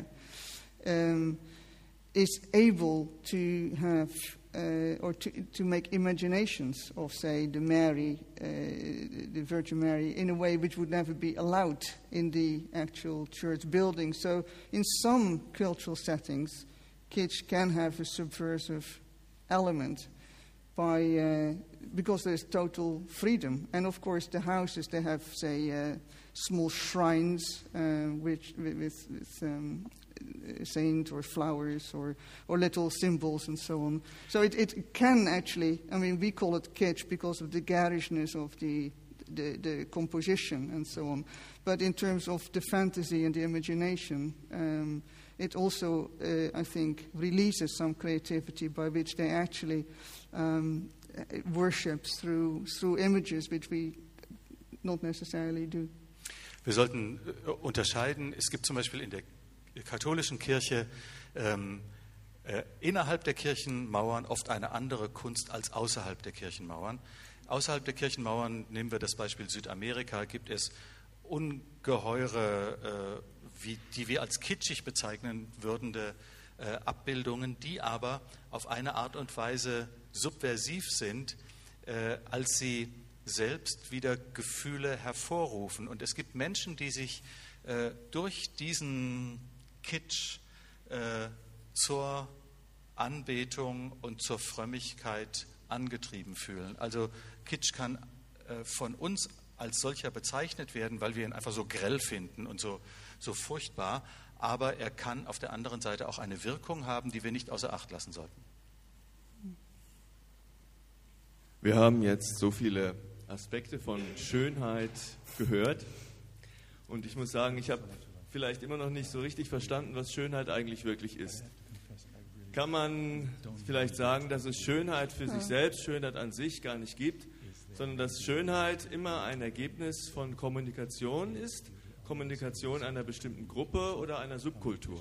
um, is able to have uh, or to, to make imaginations of, say, the Mary, uh, the Virgin Mary, in a way which would never be allowed in the actual church building. So, in some cultural settings, kitsch can have a subversive element by uh, because there's total freedom. And of course, the houses, they have, say, uh, small shrines uh, which, with, with, with um, saint or flowers or, or little symbols and so on. So it, it can actually, I mean, we call it kitsch because of the garishness of the, the, the composition and so on. But in terms of the fantasy and the imagination, um, it also, uh, I think, releases some creativity by which they actually um, worship through, through images which we not necessarily do. Wir sollten äh, unterscheiden. Es gibt zum Beispiel in der katholischen Kirche ähm, äh, innerhalb der Kirchenmauern oft eine andere Kunst als außerhalb der Kirchenmauern. Außerhalb der Kirchenmauern, nehmen wir das Beispiel Südamerika, gibt es ungeheure, äh, wie, die wir als kitschig bezeichnen würdende äh, Abbildungen, die aber auf eine Art und Weise subversiv sind, äh, als sie selbst wieder Gefühle hervorrufen. Und es gibt Menschen, die sich äh, durch diesen Kitsch äh, zur Anbetung und zur Frömmigkeit angetrieben fühlen. Also Kitsch kann äh, von uns als solcher bezeichnet werden, weil wir ihn einfach so grell finden und so, so furchtbar, aber er kann auf der anderen Seite auch eine Wirkung haben, die wir nicht außer Acht lassen sollten. Wir haben jetzt so viele Aspekte von Schönheit gehört und ich muss sagen, ich habe vielleicht immer noch nicht so richtig verstanden, was Schönheit eigentlich wirklich ist. Kann man vielleicht sagen, dass es Schönheit für sich selbst, Schönheit an sich gar nicht gibt, sondern dass Schönheit immer ein Ergebnis von Kommunikation ist, Kommunikation einer bestimmten Gruppe oder einer Subkultur?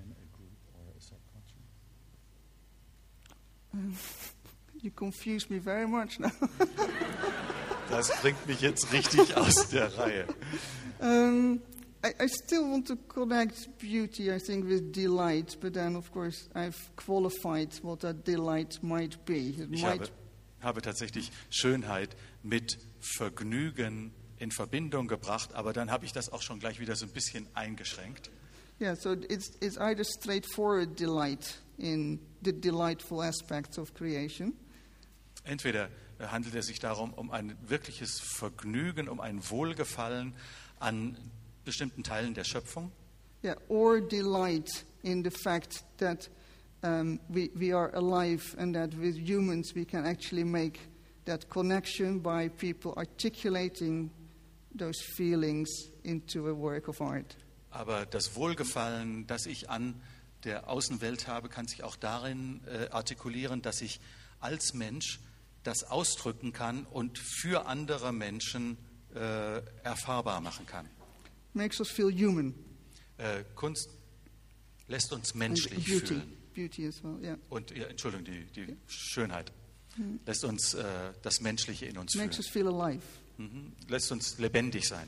You confuse me very much now. Das bringt mich jetzt richtig aus der Reihe. Um, I, I still want to connect beauty, I think, with delight, but then, of course, I've qualified what that delight might be. It Ich might habe, habe tatsächlich Schönheit mit Vergnügen in Verbindung gebracht, aber dann habe ich das auch schon gleich wieder so ein bisschen eingeschränkt. Yeah, so it's, it's either straightforward delight in the delightful aspects of creation, Entweder handelt es sich darum, um ein wirkliches Vergnügen, um ein Wohlgefallen an bestimmten Teilen der Schöpfung, yeah, or delight in the fact that um, we, we are alive and that with humans we can actually make that connection by people articulating those feelings into a work of art. aber das Wohlgefallen, das ich an der Außenwelt habe, kann sich auch darin äh, artikulieren, dass ich als Mensch das ausdrücken kann und für andere Menschen äh, erfahrbar machen kann. Makes us feel human. Äh, Kunst lässt uns And menschlich beauty, fühlen. beauty as well, yeah. Und, ja, Entschuldigung, die, die Schönheit lässt uns äh, das Menschliche in uns Makes fühlen. us feel alive. Mhm. Lässt uns lebendig sein.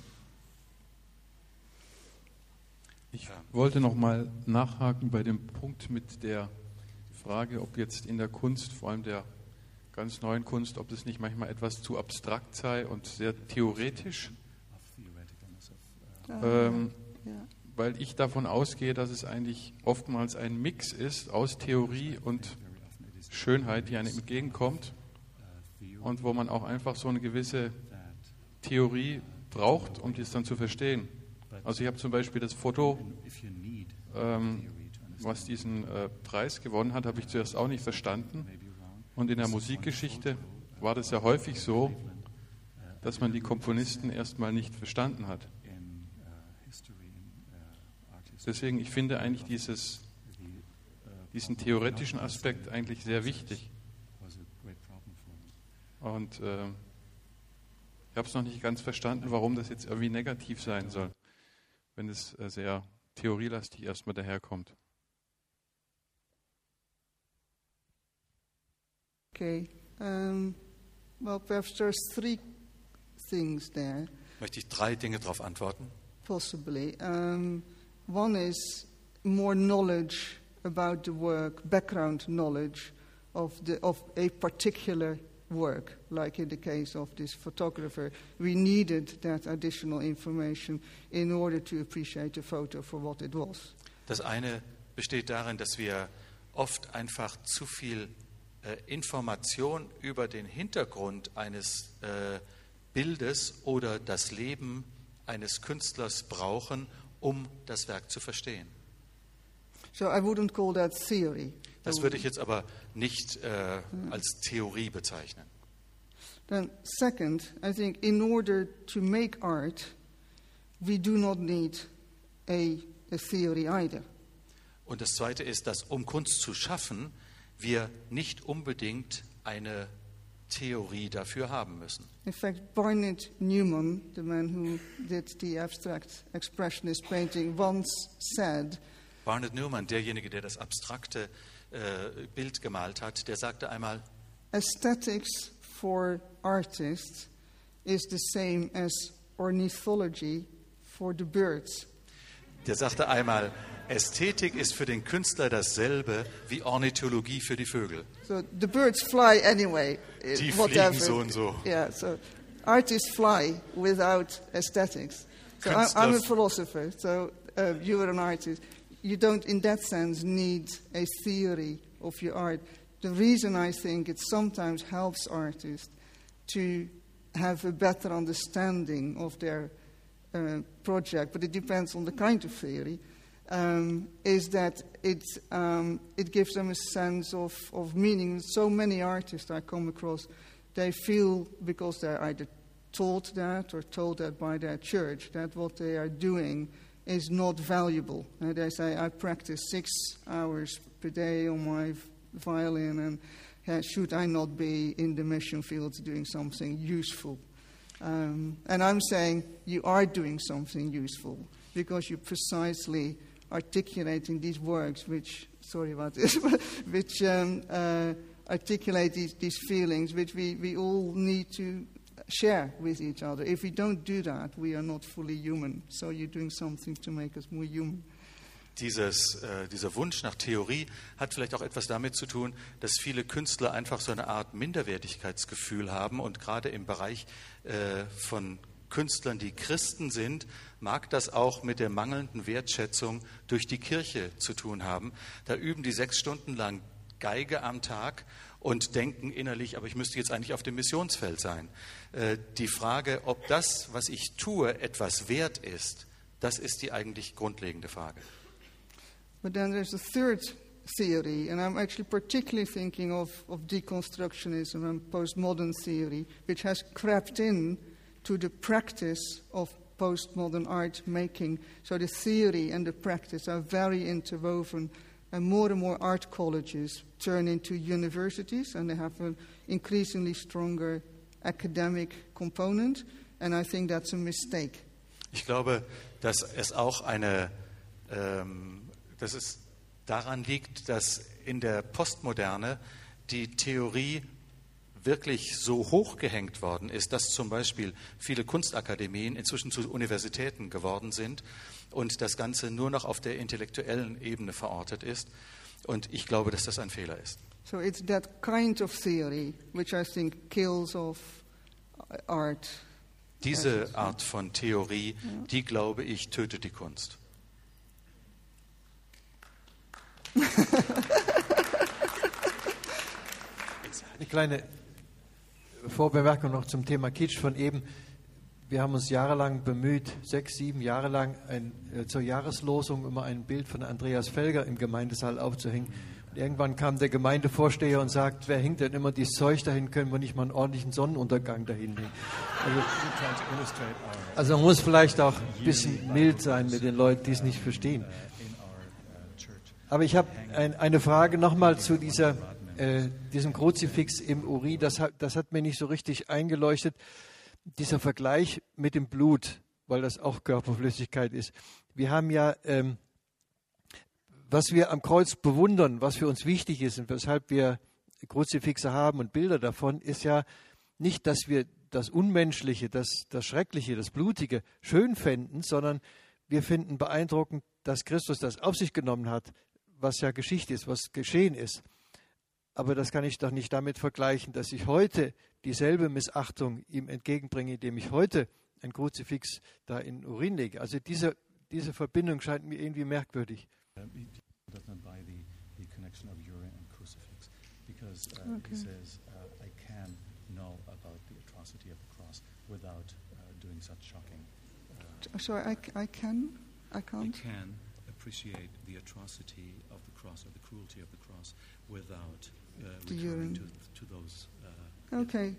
Ich wollte noch mal nachhaken bei dem Punkt mit der Frage, ob jetzt in der Kunst, vor allem der ganz neuen Kunst, ob es nicht manchmal etwas zu abstrakt sei und sehr theoretisch. Ähm, Yeah. weil ich davon ausgehe, dass es eigentlich oftmals ein Mix ist aus Theorie und Schönheit, die einem entgegenkommt und wo man auch einfach so eine gewisse Theorie braucht, um das dann zu verstehen. Also ich habe zum Beispiel das Foto, ähm, was diesen äh, Preis gewonnen hat, habe ich zuerst auch nicht verstanden. Und in der Musikgeschichte war das ja häufig so, dass man die Komponisten erstmal nicht verstanden hat. Deswegen, ich finde eigentlich dieses, diesen theoretischen Aspekt eigentlich sehr wichtig. Und äh, ich habe es noch nicht ganz verstanden, warum das jetzt irgendwie negativ sein soll, wenn es äh, sehr theorielastig erstmal daherkommt. Okay. Um, well, perhaps there's three things there, Möchte ich drei Dinge darauf antworten. possibly. Um, one is more knowledge about the work, background knowledge of the of a particular work, like in the case of this photographer. We needed that additional information in order to appreciate the photo for what it was. Das eine besteht darin, dass wir oft einfach zu viel äh, Information über den Hintergrund eines äh, Bildes oder das Leben eines Künstlers brauchen, um das Werk zu verstehen. So I wouldn't call that theory. Das würde ich jetzt aber nicht äh, als Theorie bezeichnen. Then second, I think in order to make art, we do not need a, a theory either. Und das Zweite ist, dass um Kunst zu schaffen, wir nicht unbedingt eine Theorie dafür haben müssen. In fact, Barnett Newman, the man who did the abstract expressionist painting, once said, Barnett Newman, derjenige, der das abstrakte äh, Bild gemalt hat, der sagte einmal, aesthetics for artists is the same as ornithology for the birds. der sagte einmal, Ästhetik ist für den Künstler dasselbe wie Ornithologie für die Vögel. So the birds fly anyway. eh, Die whatever. fliegen so und so. Yeah, so artists fly without aesthetics. So I, I'm a Künstler- philosopher, so uh, you are an artist. You don't, in that sense, need a theory of your art. The reason I think it sometimes helps artists to have a better understanding of their uh, project, but it depends on the kind of theory, um, is that it, um, it gives them a sense of, of meaning. So many artists I come across, they feel, because they're either taught that or told that by their church, that what they are doing is not valuable. And they say, I practice six hours per day on my v- violin, and uh, should I not be in the mission fields doing something useful? Um, and I'm saying you are doing something useful because you're precisely articulating these works, which, sorry about this, which um, uh, articulate these, these feelings, which we, we all need to share with each other. If we don't do that, we are not fully human. So you're doing something to make us more human. Dieses, äh, dieser Wunsch nach Theorie hat vielleicht auch etwas damit zu tun, dass viele Künstler einfach so eine Art Minderwertigkeitsgefühl haben. Und gerade im Bereich äh, von Künstlern, die Christen sind, mag das auch mit der mangelnden Wertschätzung durch die Kirche zu tun haben. Da üben die sechs Stunden lang Geige am Tag und denken innerlich, aber ich müsste jetzt eigentlich auf dem Missionsfeld sein. Äh, die Frage, ob das, was ich tue, etwas wert ist, das ist die eigentlich grundlegende Frage. But then there's a third theory, and I'm actually particularly thinking of, of deconstructionism and postmodern theory, which has crept in to the practice of postmodern art making. So the theory and the practice are very interwoven, and more and more art colleges turn into universities, and they have an increasingly stronger academic component, and I think that's a mistake. Ich glaube, dass es auch eine, ähm, dass es daran liegt, dass in der Postmoderne die Theorie wirklich so hochgehängt worden ist, dass zum Beispiel viele Kunstakademien inzwischen zu Universitäten geworden sind und das Ganze nur noch auf der intellektuellen Ebene verortet ist. Und ich glaube, dass das ein Fehler ist. So it's that kind of theory which I think kills off art. Diese Art von Theorie, die, glaube ich, tötet die Kunst. Eine kleine Vorbemerkung noch zum Thema Kitsch von eben. Wir haben uns jahrelang bemüht, sechs, sieben Jahre lang ein, äh, zur Jahreslosung immer ein Bild von Andreas Felger im Gemeindesaal aufzuhängen. Und irgendwann kam der Gemeindevorsteher und sagt, wer hängt denn immer dieses Zeug dahin, können wir nicht mal einen ordentlichen Sonnenuntergang dahin hängen. Also, also man muss vielleicht auch ein bisschen mild sein mit den Leuten, die es nicht verstehen. Aber ich habe ein, eine Frage nochmal zu dieser, äh, diesem Kruzifix im Urin. Das hat, das hat mir nicht so richtig eingeleuchtet. Dieser Vergleich mit dem Blut, weil das auch Körperflüssigkeit ist. Wir haben ja, ähm, was wir am Kreuz bewundern, was für uns wichtig ist und weshalb wir Kruzifixe haben und Bilder davon, ist ja nicht, dass wir das Unmenschliche, das, das Schreckliche, das Blutige schön fänden, sondern wir finden beeindruckend, dass Christus das auf sich genommen hat, was ja Geschichte ist, was geschehen ist. Aber das kann ich doch nicht damit vergleichen, dass ich heute dieselbe Missachtung ihm entgegenbringe, indem ich heute ein Kruzifix da in den Urin lege. Also diese, diese Verbindung scheint mir irgendwie merkwürdig. Sorry, I, I can, I can't. I can appreciate the atrocity of the cross or the cruelty of the cross without uh, returning to, to those. Uh, okay.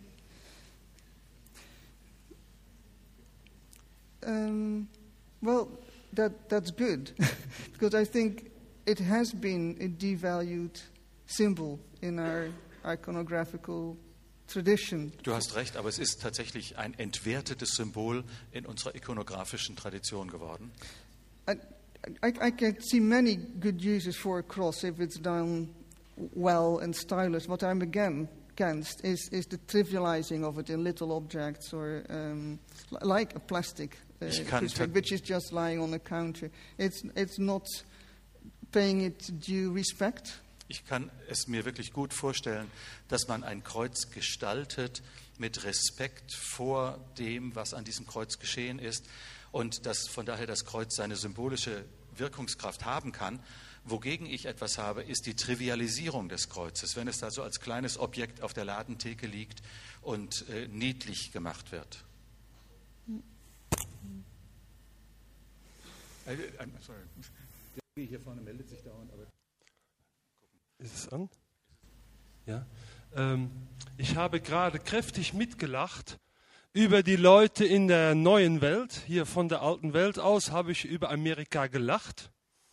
Um, well, that that's good because I think it has been a devalued symbol in our iconographical tradition. Du hast recht, aber es ist tatsächlich ein entwertetes Symbol in unserer ikonografischen Tradition geworden. I, I, I can see many good uses for a cross if it's done well and stylish. What I'm again against is, is the trivializing of it in little objects or um, like a plastic uh, crucifix, which is just lying on a counter. It's, it's not paying it due respect. Ich kann es mir wirklich gut vorstellen, dass man ein Kreuz gestaltet mit Respekt vor dem, was an diesem Kreuz geschehen ist und dass von daher das Kreuz seine symbolische Wirkungskraft haben kann. Wogegen ich etwas habe, ist die Trivialisierung des Kreuzes, wenn es da so als kleines Objekt auf der Ladentheke liegt und äh, niedlich gemacht wird. Sorry. Der hier vorne meldet sich dauernd, aber ist es an? Ja. Ähm, ich habe gerade kräftig mitgelacht über die Leute in der neuen Welt. Hier von der alten Welt aus habe ich über Amerika gelacht.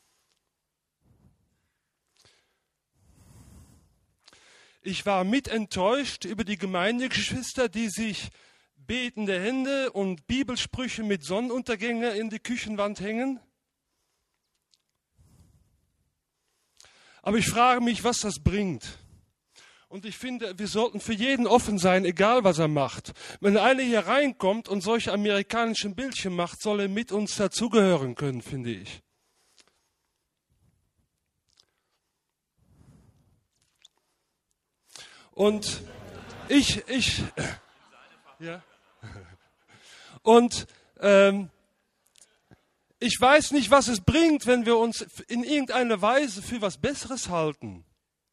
Ich war mitenttäuscht über die Gemeindegeschwister, die sich betende Hände und Bibelsprüche mit Sonnenuntergängen in die Küchenwand hängen. Aber ich frage mich, was das bringt. Und ich finde, wir sollten für jeden offen sein, egal was er macht. Wenn einer hier reinkommt und solche amerikanischen Bildchen macht, soll er mit uns dazugehören können, finde ich. Und ich, ich, ja. Und ähm, ich weiß nicht, was es bringt, wenn wir uns in irgendeiner Weise für was Besseres halten.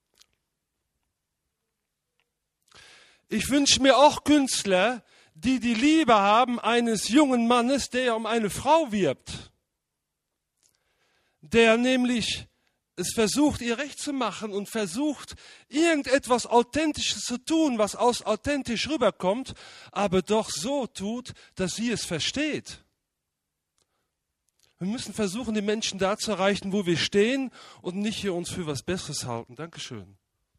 Ich wünsche mir auch Künstler, die die Liebe haben eines jungen Mannes, der um eine Frau wirbt. Der nämlich es versucht, ihr recht zu machen und versucht, irgendetwas Authentisches zu tun, was aus authentisch rüberkommt, aber doch so tut, dass sie es versteht. Wir müssen versuchen, die Menschen da zu erreichen, wo wir stehen und nicht hier uns für was Besseres halten. Dankeschön.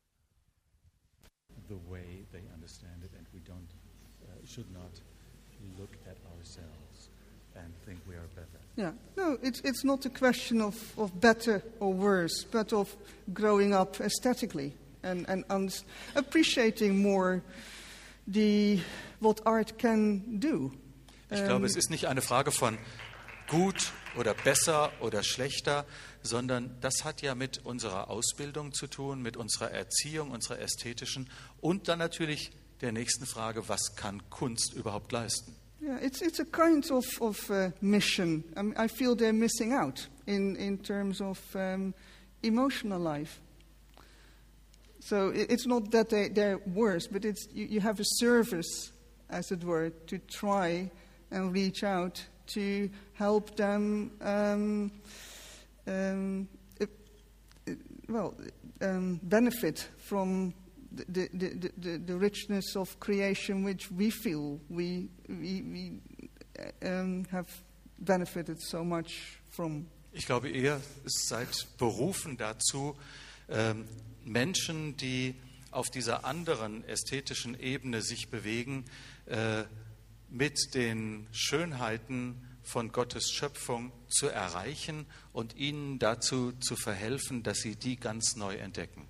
The way they understand it, and we don't, uh, should not look at ourselves and think we are better. Yeah, no, it's it's not a question of, of better or worse, but of growing up aesthetically and and un- appreciating more the what art can do. Ich glaube, es ist nicht eine Frage von gut oder besser oder schlechter, sondern das hat ja mit unserer Ausbildung zu tun, mit unserer Erziehung, unserer ästhetischen und dann natürlich der nächsten Frage, was kann Kunst überhaupt leisten? Yeah, it's it's a kind of of uh, mission. I, mean, I feel they're missing out in in terms of um, emotional life. So it's not that they, they're worse, but it's you, you have a service, as it were, to try and reach out to help them, um, um, it, it, well, um, benefit from the, the, the, the, the richness of creation which we feel we, we, we um, have benefited so much from. Ich glaube, ihr seid berufen dazu, ähm, Menschen, die auf dieser anderen ästhetischen Ebene sich bewegen, äh, mit den Schönheiten von Gottes Schöpfung zu erreichen und ihnen dazu zu verhelfen, dass sie die ganz neu entdecken.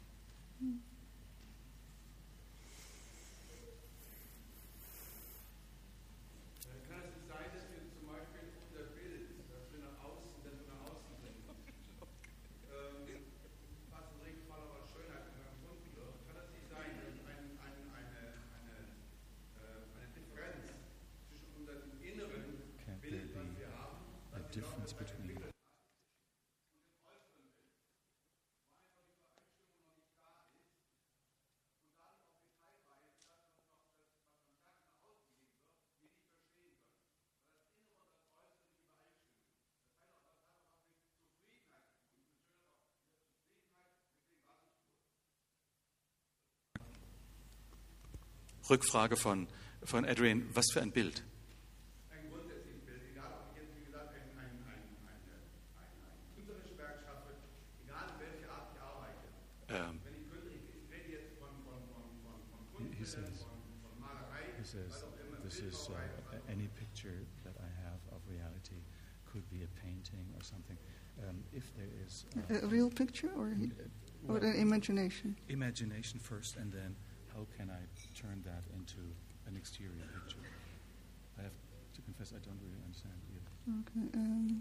Rückfrage von, von Adrian, was für ein Bild? Ein grundsätzliches Bild, egal ob ich jetzt, wie gesagt, ein, ein, ein, eine, ein, ein künstlerisches Werk schaffe, egal in welcher Art ich arbeite. Ähm, Wenn ich künstlich, ich rede jetzt von, von, von, von, von He Kunst, says, von, von Malerei, he says was auch immer, this Bild is uh, vorbereitet. any picture that I have of reality could be a painting or something. Um, if there is uh, A real picture or, he, or well, an imagination? Imagination first, and then how can I turn that into an exterior picture? I have to confess I don't really understand either. Okay. Um,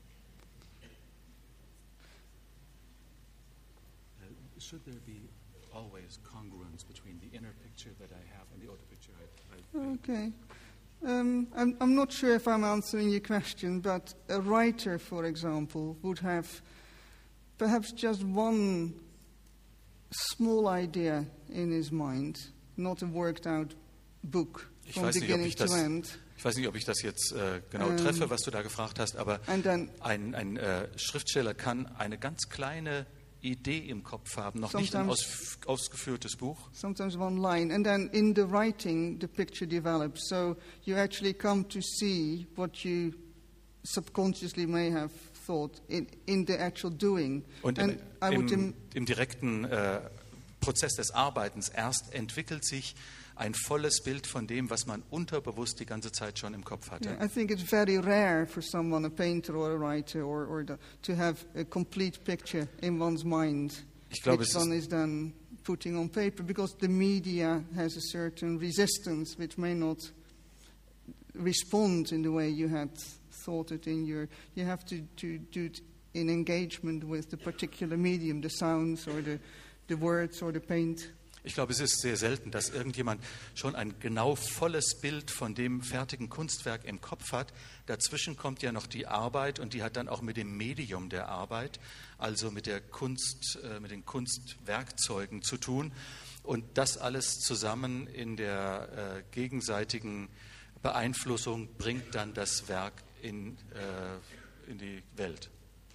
Uh, should there be always congruence between the inner picture that I have and the outer picture I, I paint? okay. Um, I'm, I'm not sure if I'm answering your question, but a writer, for example, would have perhaps just one small idea in his mind, not a worked out book Ich from weiß, nicht, ob beginning ich, to das, end. ich weiß nicht, ob ich das jetzt äh, genau Ähm, treffe, was du da gefragt hast, aber And then ein, ein äh, Schriftsteller kann eine ganz kleine Idee im Kopf haben, noch nicht ein Sometimes- aus, ausgeführtes Buch. sometimes one line, and then in the writing, the picture develops. So you actually come to see what you subconsciously may have thought in, in the actual doing. Und and im, I would im, im- im direkten äh, Prozess des Arbeitens erst entwickelt sich ein volles Bild von dem, was man unterbewusst die ganze Zeit schon im Kopf hatte. Yeah, I think it's very rare for someone, a painter or a writer, or, or the, to have a complete picture in one's mind, Ich glaube, which es one ist, is then putting on paper, because the media has a certain resistance which may not respond in the way you had thought it in your... You have to, to do it in engagement with the particular medium, the sounds or the, the words or the paint. ich glaube, es ist sehr selten, dass irgendjemand schon ein genau volles Bild von dem fertigen Kunstwerk im Kopf hat. Dazwischen kommt ja noch die Arbeit und die hat dann auch mit dem Medium der Arbeit, also mit der Kunst, äh, mit den Kunstwerkzeugen zu tun. Und das alles zusammen in der äh, gegenseitigen Beeinflussung bringt dann das Werk in, äh, in die Welt.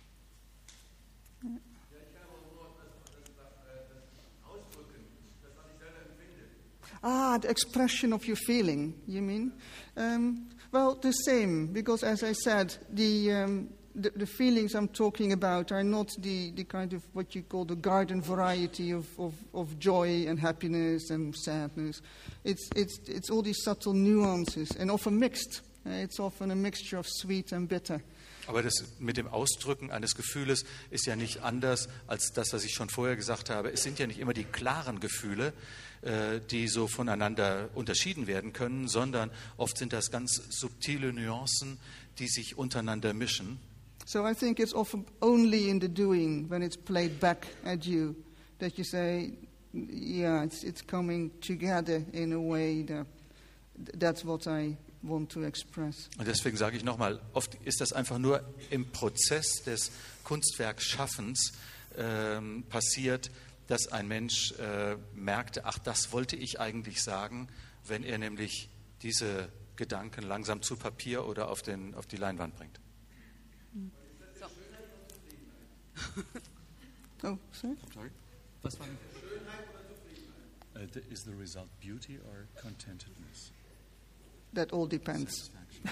Ah, the expression of your feeling, you mean? Um, well, the same, because as I said, the, um, the, the feelings I'm talking about are not the, the kind of what you call the garden variety of, of, of joy and happiness and sadness. It's, it's, it's all these subtle nuances, and often mixed. Uh, it's often a mixture of sweet and bitter. Aber das mit dem Ausdrücken eines Gefühles ist ja nicht anders als das, was ich schon vorher gesagt habe. Es sind ja nicht immer die klaren Gefühle, äh, die so voneinander unterschieden werden können, sondern oft sind das ganz subtile Nuancen, die sich untereinander mischen. So I think it's often only in the doing, when it's played back at you, that you say, yeah, it's, it's coming together in a way that that's what I want to express. Und deswegen sage ich nochmal, oft ist das einfach nur im Prozess des Kunstwerkschaffens, ähm, passiert, dass ein Mensch äh, merkte, ach, das wollte ich eigentlich sagen, wenn er nämlich diese Gedanken langsam zu Papier oder auf, den, auf die Leinwand bringt. So. Oh, sorry? Sorry? Was war uh, the, is the result beauty or contentedness? That all depends.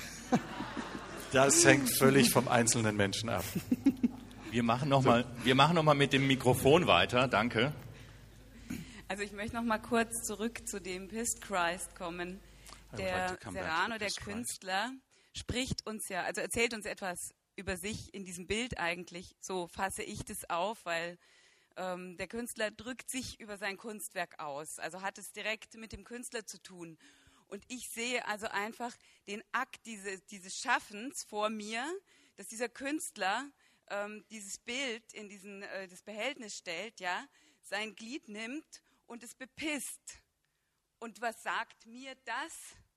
Das hängt völlig vom einzelnen Menschen ab. Wir machen nochmal noch mal mit dem Mikrofon weiter. Danke. Also ich möchte noch mal kurz zurück zu dem Pissed Christ kommen. Der Serrano, der Künstler, spricht uns ja, also erzählt uns etwas über sich in diesem Bild eigentlich. So fasse ich das auf, weil ähm, der Künstler drückt sich über sein Kunstwerk aus. Also hat es direkt mit dem Künstler zu tun. Und ich sehe also einfach den Akt dieses, dieses Schaffens vor mir, dass dieser Künstler ähm, dieses Bild in diesen, äh, das Behältnis stellt, ja, sein Glied nimmt und es bepisst. Und was sagt mir das?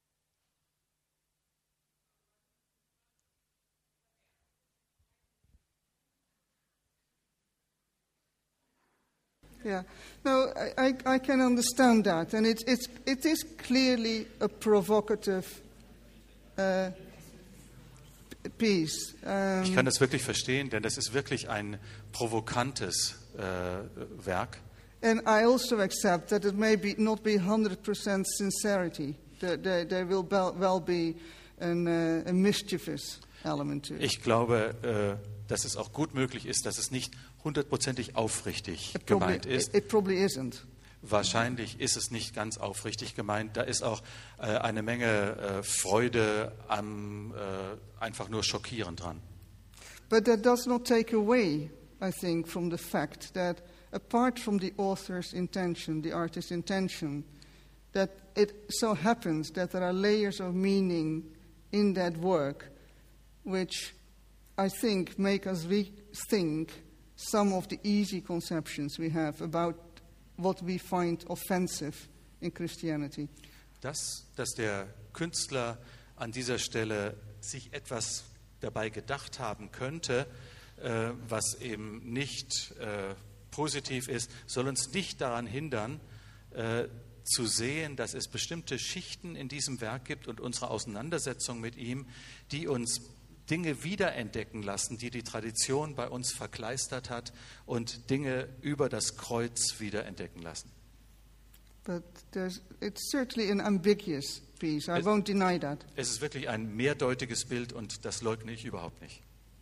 Yeah, no, I, I, I can understand that, and it's, it's, it is clearly a provocative uh, piece. Um, ich kann das wirklich verstehen, denn das ist wirklich ein provokantes äh, Werk. And I also accept that it may be not be one hundred percent sincerity. There, there, there will well be an, uh, a mischievous element to it. Ich glaube, äh, dass es auch gut möglich ist, dass es nicht hundertprozentig aufrichtig It gemeint probably, ist. it probably isn't. Wahrscheinlich ist es nicht ganz aufrichtig gemeint. Da ist auch äh, eine Menge äh, Freude am äh, einfach nur Schockieren dran. But that does not take away, I think, from the fact that apart from the author's intention, the artist's intention, that it so happens that there are layers of meaning in that work which I think make us rethink some of the easy conceptions we have about what we find offensive in Christianity. Das, dass der Künstler an dieser Stelle sich etwas dabei gedacht haben könnte, äh, was eben nicht äh, positiv ist, soll uns nicht daran hindern, äh, zu sehen, dass es bestimmte Schichten in diesem Werk gibt und unsere Auseinandersetzung mit ihm, die uns Dinge wiederentdecken lassen, die die Tradition bei uns verkleistert hat und Dinge über das Kreuz wiederentdecken lassen. But there's, it's certainly an ambiguous piece. I es, won't deny that. Es ist wirklich ein mehrdeutiges Bild und das leugne ich überhaupt nicht.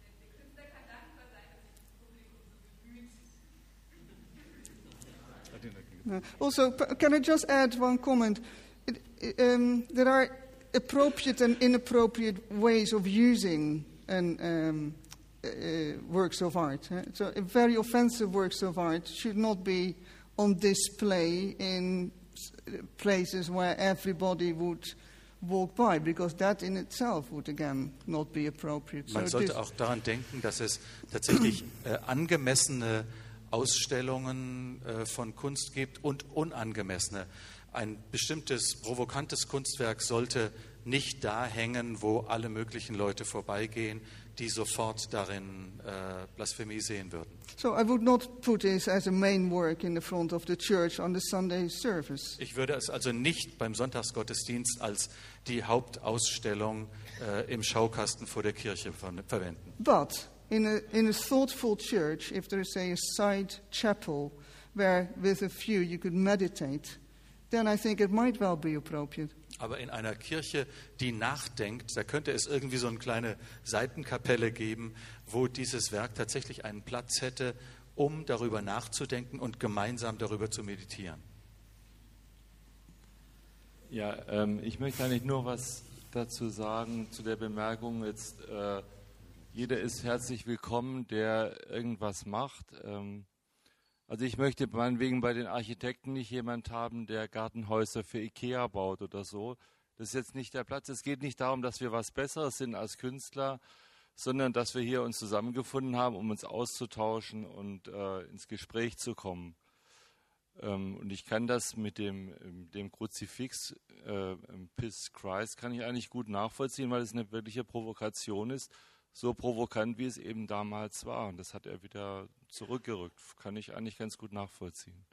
Uh, also, p- can I just add one comment? It, it, um, there are appropriate and inappropriate ways of using an, um, uh, works of art. eh? So, a very offensive works of art should not be on display in s- places where everybody would walk by, because that in itself would again not be appropriate. Man So sollte this- auch daran denken, dass es tatsächlich äh, angemessene Ausstellungen äh, von Kunst gibt und unangemessene. Ein bestimmtes provokantes Kunstwerk sollte nicht da hängen, wo alle möglichen Leute vorbeigehen, die sofort darin äh, Blasphemie sehen würden. So I would not put this as a main work in the front of the church on the Sunday service. Ich würde es also nicht beim Sonntagsgottesdienst als die Hauptausstellung äh, im Schaukasten vor der Kirche ver- verwenden. But in a, in a thoughtful church, if there is, say, a side chapel where with a few you could meditate, then I think it might well be appropriate. Aber in einer Kirche, die nachdenkt, da könnte es irgendwie so eine kleine Seitenkapelle geben, wo dieses Werk tatsächlich einen Platz hätte, um darüber nachzudenken und gemeinsam darüber zu meditieren. Ja, ähm, ich möchte eigentlich nur was dazu sagen, zu der Bemerkung jetzt, äh, jeder ist herzlich willkommen, der irgendwas macht. Ähm, also ich möchte meinetwegen bei den Architekten nicht jemand haben, der Gartenhäuser für Ikea baut oder so. Das ist jetzt nicht der Platz. Es geht nicht darum, dass wir was Besseres sind als Künstler, sondern dass wir hier uns zusammengefunden haben, um uns auszutauschen und äh, ins Gespräch zu kommen. Ähm, und ich kann das mit dem, dem Kruzifix, äh, Piss Christ, kann ich eigentlich gut nachvollziehen, weil es eine wirkliche Provokation ist, so provokant, wie es eben damals war. Und das hat er wieder zurückgerückt. Kann ich eigentlich ganz gut nachvollziehen.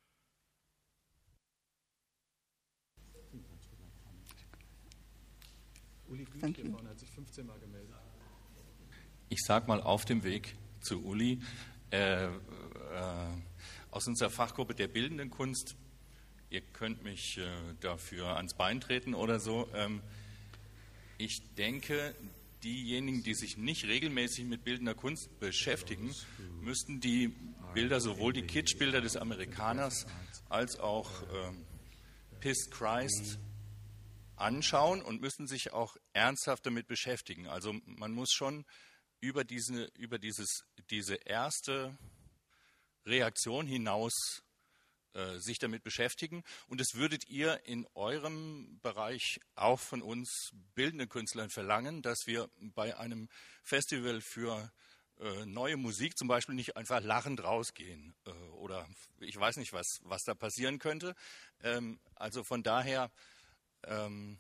Uli Güth hier vorne hat sich fünfzehn Mal gemeldet. Ich sag mal auf dem Weg zu Uli, äh, äh, aus unserer Fachgruppe der bildenden Kunst, ihr könnt mich äh, dafür ans Bein treten oder so, ähm, ich denke, diejenigen, die sich nicht regelmäßig mit bildender Kunst beschäftigen, müssten die Bilder, sowohl die Kitschbilder des Amerikaners als auch ähm, Pissed Christ anschauen und müssen sich auch ernsthaft damit beschäftigen. Also man muss schon über diese, über dieses, diese erste Reaktion hinaus äh, sich damit beschäftigen. Und das würdet ihr in eurem Bereich auch von uns bildenden Künstlern verlangen, dass wir bei einem Festival für äh, neue Musik zum Beispiel nicht einfach lachend rausgehen. Äh, oder ich weiß nicht, was, was da passieren könnte. Ähm, also von daher ähm,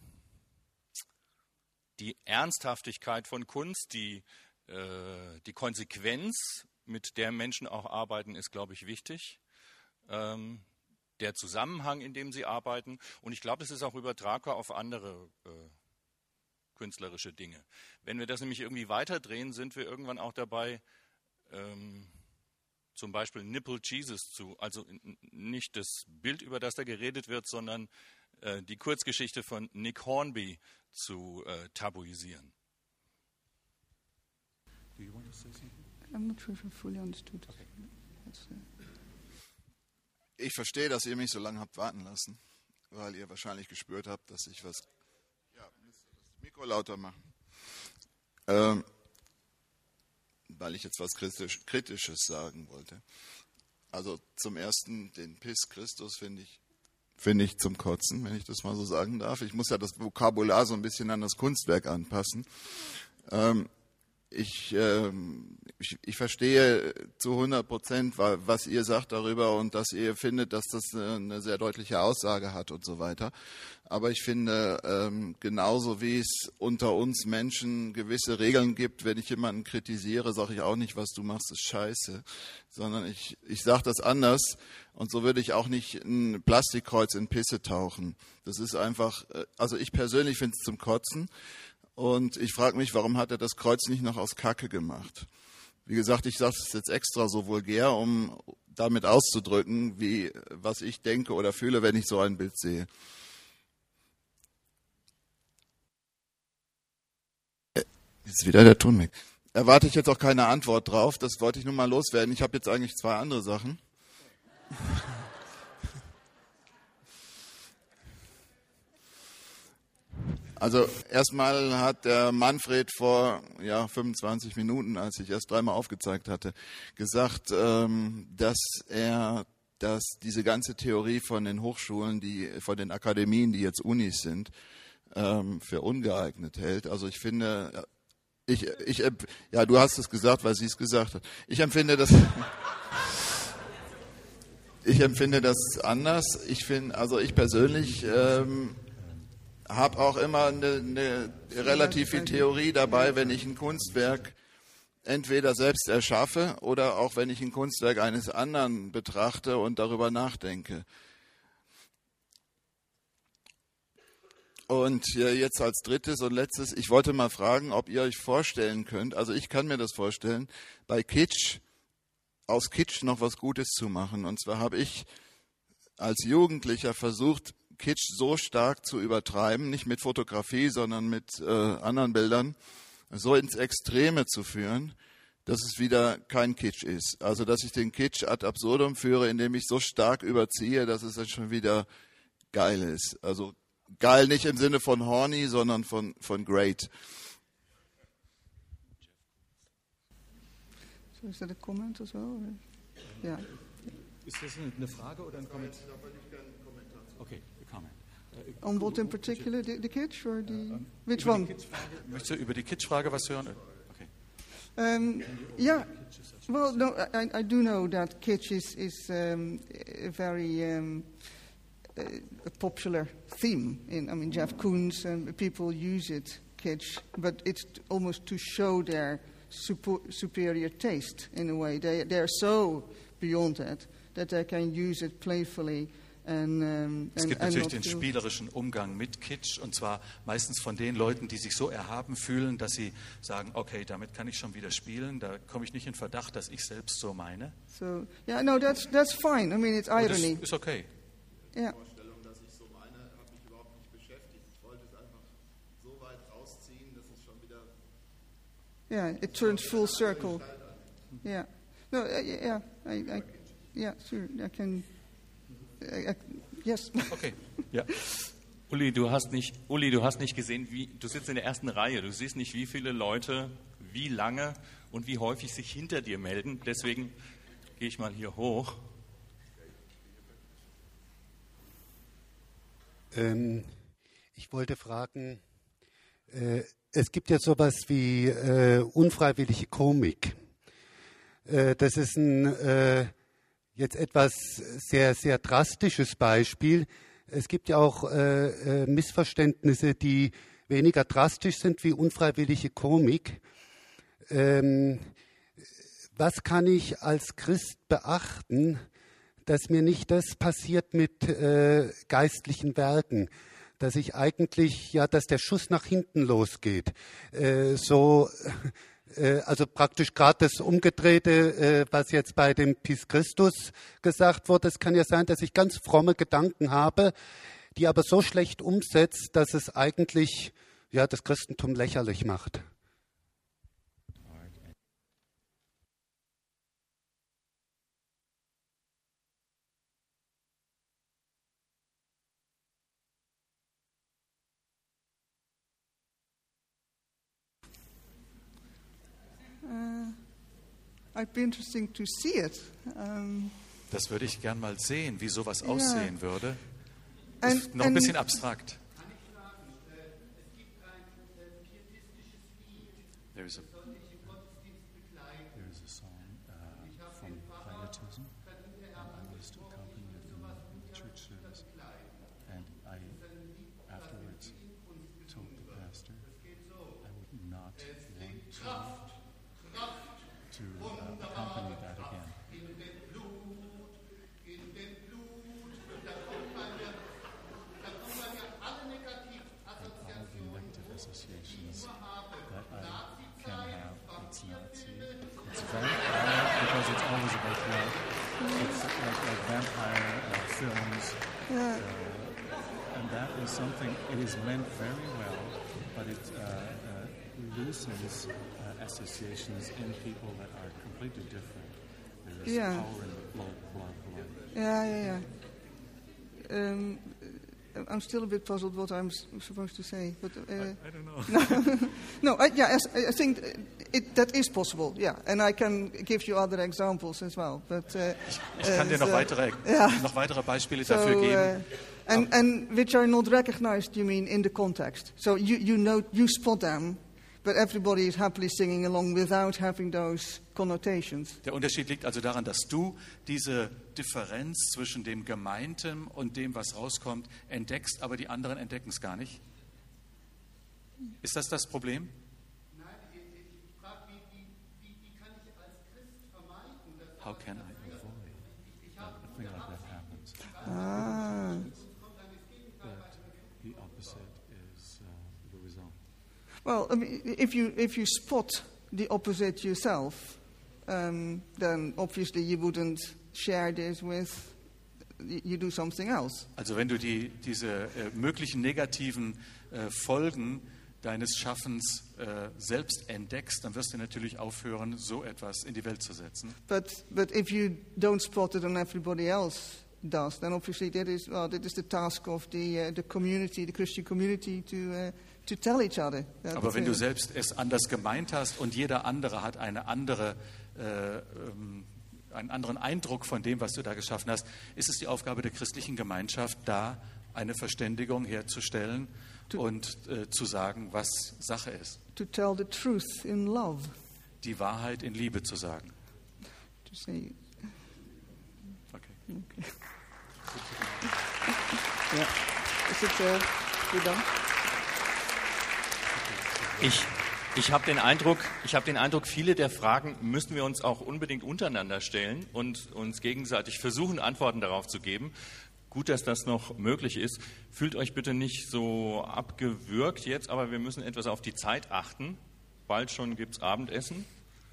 die Ernsthaftigkeit von Kunst, die die Konsequenz, mit der Menschen auch arbeiten, ist, glaube ich, wichtig. Ähm, der Zusammenhang, in dem sie arbeiten. Und ich glaube, das ist auch übertragbar auf andere äh, künstlerische Dinge. Wenn wir das nämlich irgendwie weiterdrehen, sind wir irgendwann auch dabei, ähm, zum Beispiel Nipple Jesus zu, also nicht das Bild, über das da geredet wird, sondern äh, die Kurzgeschichte von Nick Hornby zu äh, tabuisieren. Do you want to say something? I'm not sure if I fully understood. Okay. Ich verstehe, dass ihr mich so lange habt warten lassen, weil ihr wahrscheinlich gespürt habt, dass ich was... Ja, müsst ihr das Mikro lauter machen. Ähm, weil ich jetzt was Kritisch, Kritisches sagen wollte. Also zum Ersten, den Piss Christus finde ich, finde ich zum Kotzen, wenn ich das mal so sagen darf. Ich muss ja das Vokabular so ein bisschen an das Kunstwerk anpassen. Ähm, Ich, ähm, ich, ich verstehe zu hundert Prozent, was ihr sagt darüber und dass ihr findet, dass das eine sehr deutliche Aussage hat und so weiter. Aber ich finde, ähm, genauso wie es unter uns Menschen gewisse Regeln gibt, wenn ich jemanden kritisiere, sage ich auch nicht, was du machst, ist scheiße, sondern ich, ich sage das anders und so würde ich auch nicht ein Plastikkreuz in Pisse tauchen. Das ist einfach, also ich persönlich finde es zum Kotzen. Und ich frage mich, warum hat er das Kreuz nicht noch aus Kacke gemacht? Wie gesagt, ich sage es jetzt extra so vulgär, um damit auszudrücken, wie, was ich denke oder fühle, wenn ich so ein Bild sehe. Jetzt wieder der Ton weg. Erwarte ich jetzt auch keine Antwort drauf, das wollte ich nur mal loswerden. Ich habe jetzt eigentlich zwei andere Sachen. Also erstmal hat der Manfred vor ja, fünfundzwanzig Minuten, als ich erst dreimal aufgezeigt hatte, gesagt, ähm, dass er dass diese ganze Theorie von den Hochschulen, die von den Akademien, die jetzt Unis sind, ähm, für ungeeignet hält. Also ich finde, ich, ich, ja, du hast es gesagt, weil sie es gesagt hat. Ich empfinde das, ich empfinde das anders. Ich finde, also ich persönlich ähm, habe auch immer eine, eine relativ viel Theorie dabei, wenn ich ein Kunstwerk entweder selbst erschaffe oder auch wenn ich ein Kunstwerk eines anderen betrachte und darüber nachdenke. Und jetzt als drittes und letztes, ich wollte mal fragen, ob ihr euch vorstellen könnt, also ich kann mir das vorstellen, bei Kitsch, aus Kitsch noch was Gutes zu machen. Und zwar habe ich als Jugendlicher versucht, Kitsch so stark zu übertreiben, nicht mit Fotografie, sondern mit äh, anderen Bildern, so ins Extreme zu führen, dass es wieder kein Kitsch ist. Also dass ich den Kitsch ad absurdum führe, indem ich so stark überziehe, dass es dann schon wieder geil ist. Also geil nicht im Sinne von horny, sondern von, von great. So, is that a comment as well? Ja. Ist das eine Frage oder ein Kommentar? Okay, a comment. On what in particular, the, the Kitsch or the uh, which über one? Die Möchtest du über die Kitschfrage was hören? Okay. Um, yeah, well, no, I, I do know that Kitsch is, is um, a very um, a popular theme. In, I mean, Jeff Koons and people use it kitsch, but it's t- almost to show their super, superior taste in a way. They they're so beyond that that they can use it playfully. And, um, es and, gibt and natürlich den feel... spielerischen Umgang mit Kitsch, und zwar meistens von den Leuten, die sich so erhaben fühlen, dass sie sagen, okay, damit kann ich schon wieder spielen, da komme ich nicht in Verdacht, dass ich selbst so meine. So, yeah, no, that's that's fine. I mean, it's irony. Und das ist okay. Yeah. Die Vorstellung, dass ich so meine, hat mich überhaupt nicht beschäftigt. Ich wollte es einfach so weit rausziehen, dass es schon wieder... Yeah, it turns full circle. Yeah. No, uh, yeah, I, I, yeah, sure, I can... I, I, yes. Okay. Ja. Uli, du hast nicht, Uli, du hast nicht gesehen, wie, du sitzt in der ersten Reihe, du siehst nicht, wie viele Leute, wie lange und wie häufig sich hinter dir melden. Deswegen gehe ich mal hier hoch. Ähm, ich wollte fragen, äh, es gibt ja sowas wie äh, unfreiwillige Komik. Äh, das ist ein äh, jetzt etwas sehr, sehr drastisches Beispiel. Es gibt ja auch äh, äh, Missverständnisse, die weniger drastisch sind wie unfreiwillige Komik. Ähm, was kann ich als Christ beachten, dass mir nicht das passiert mit äh, geistlichen Werken, dass ich eigentlich, ja, dass der Schuss nach hinten losgeht. Äh, so, äh, also praktisch gerade das Umgedrehte, äh, was jetzt bei dem Peace Christus gesagt wurde. Es kann ja sein, dass ich ganz fromme Gedanken habe, die aber so schlecht umsetzt, dass es eigentlich, ja, das Christentum lächerlich macht. Uh, I'd be interesting to see it. Um, das würde ich gern mal sehen, wie sowas yeah. aussehen würde. And, Ist noch ein bisschen abstrakt. There is a, there is a song uh, from Pietism, and I used to accompany it in the church service. And I afterwards told the pastor I would not want to, to uh, accompany that again. Associations that I can have. It's Nazi, it's vampire, because it's always about love. It's like, like vampire uh, films, Yeah. uh, and that is something, it is meant very well, but it uh, uh, loosens uh, associations in people that are completely different. There is Yeah. power in the blood, blood, blood. Yeah, yeah, yeah. Um, I'm still a bit puzzled what I'm s- supposed to say, but uh, I, I don't know. no, I, yeah, as- I think it, that is possible. Yeah, and I can give you other examples as well. But uh, Ich kann dir noch uh, weitere, yeah. noch weitere Beispiele So, dafür uh, geben. and and which are not recognized, you mean, in the context. So you you know you spot them, but everybody is happily singing along without having those connotations. Der Unterschied liegt also daran, dass du diese Differenz zwischen dem Gemeinten und dem, was rauskommt, entdeckst, aber die anderen entdecken es gar nicht. Ist das das Problem? Nein, ich, ich frage, wie, wie, wie, wie kann ich als Christ vermeiden, dass How can I avoid that a thing like that happens? Ah. But the opposite is uh, the result. Well, I mean, if you if you spot the opposite yourself, um, then obviously you wouldn't share this with. You do something else. Also wenn du die, diese äh, möglichen negativen äh, Folgen deines Schaffens äh, selbst entdeckst, dann wirst du natürlich aufhören, so etwas in die Welt zu setzen. But but if you don't spot it and everybody else does, then obviously that is well that is the task of the uh, the community, the Christian community, to uh, to tell each other. That, Aber wenn uh, du selbst es anders gemeint hast und jeder andere hat eine andere, äh, ähm, einen anderen Eindruck von dem, was du da geschaffen hast, ist es die Aufgabe der christlichen Gemeinschaft, da eine Verständigung herzustellen und äh, zu sagen, was Sache ist. to tell the truth in love. Die Wahrheit in Liebe zu sagen. To say. Okay. Okay. Yeah. Is it uh, we're done? Ich, ich habe den Eindruck, ich habe den Eindruck, viele der Fragen müssen wir uns auch unbedingt untereinander stellen und uns gegenseitig versuchen, Antworten darauf zu geben. Gut, dass das noch möglich ist. Fühlt euch bitte nicht so abgewürgt jetzt, aber wir müssen etwas auf die Zeit achten. Bald schon gibt es Abendessen.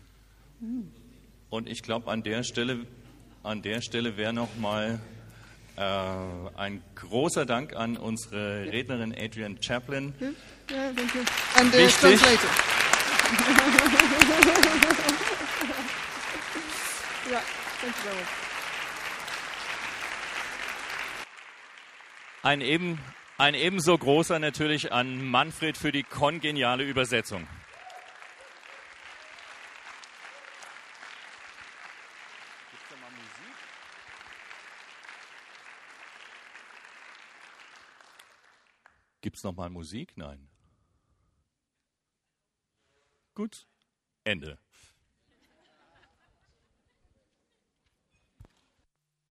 Und ich glaube, an der Stelle, an der Stelle wäre noch mal äh, ein großer Dank an unsere Rednerin Adrienne Chaplin. Yeah, thank you. And the Wichtig. translator. Yeah, thank you very much. Ein, eben, ein ebenso großer natürlich an Manfred für die kongeniale Übersetzung. Gibt es noch mal Musik? Nein. Gut. Ende.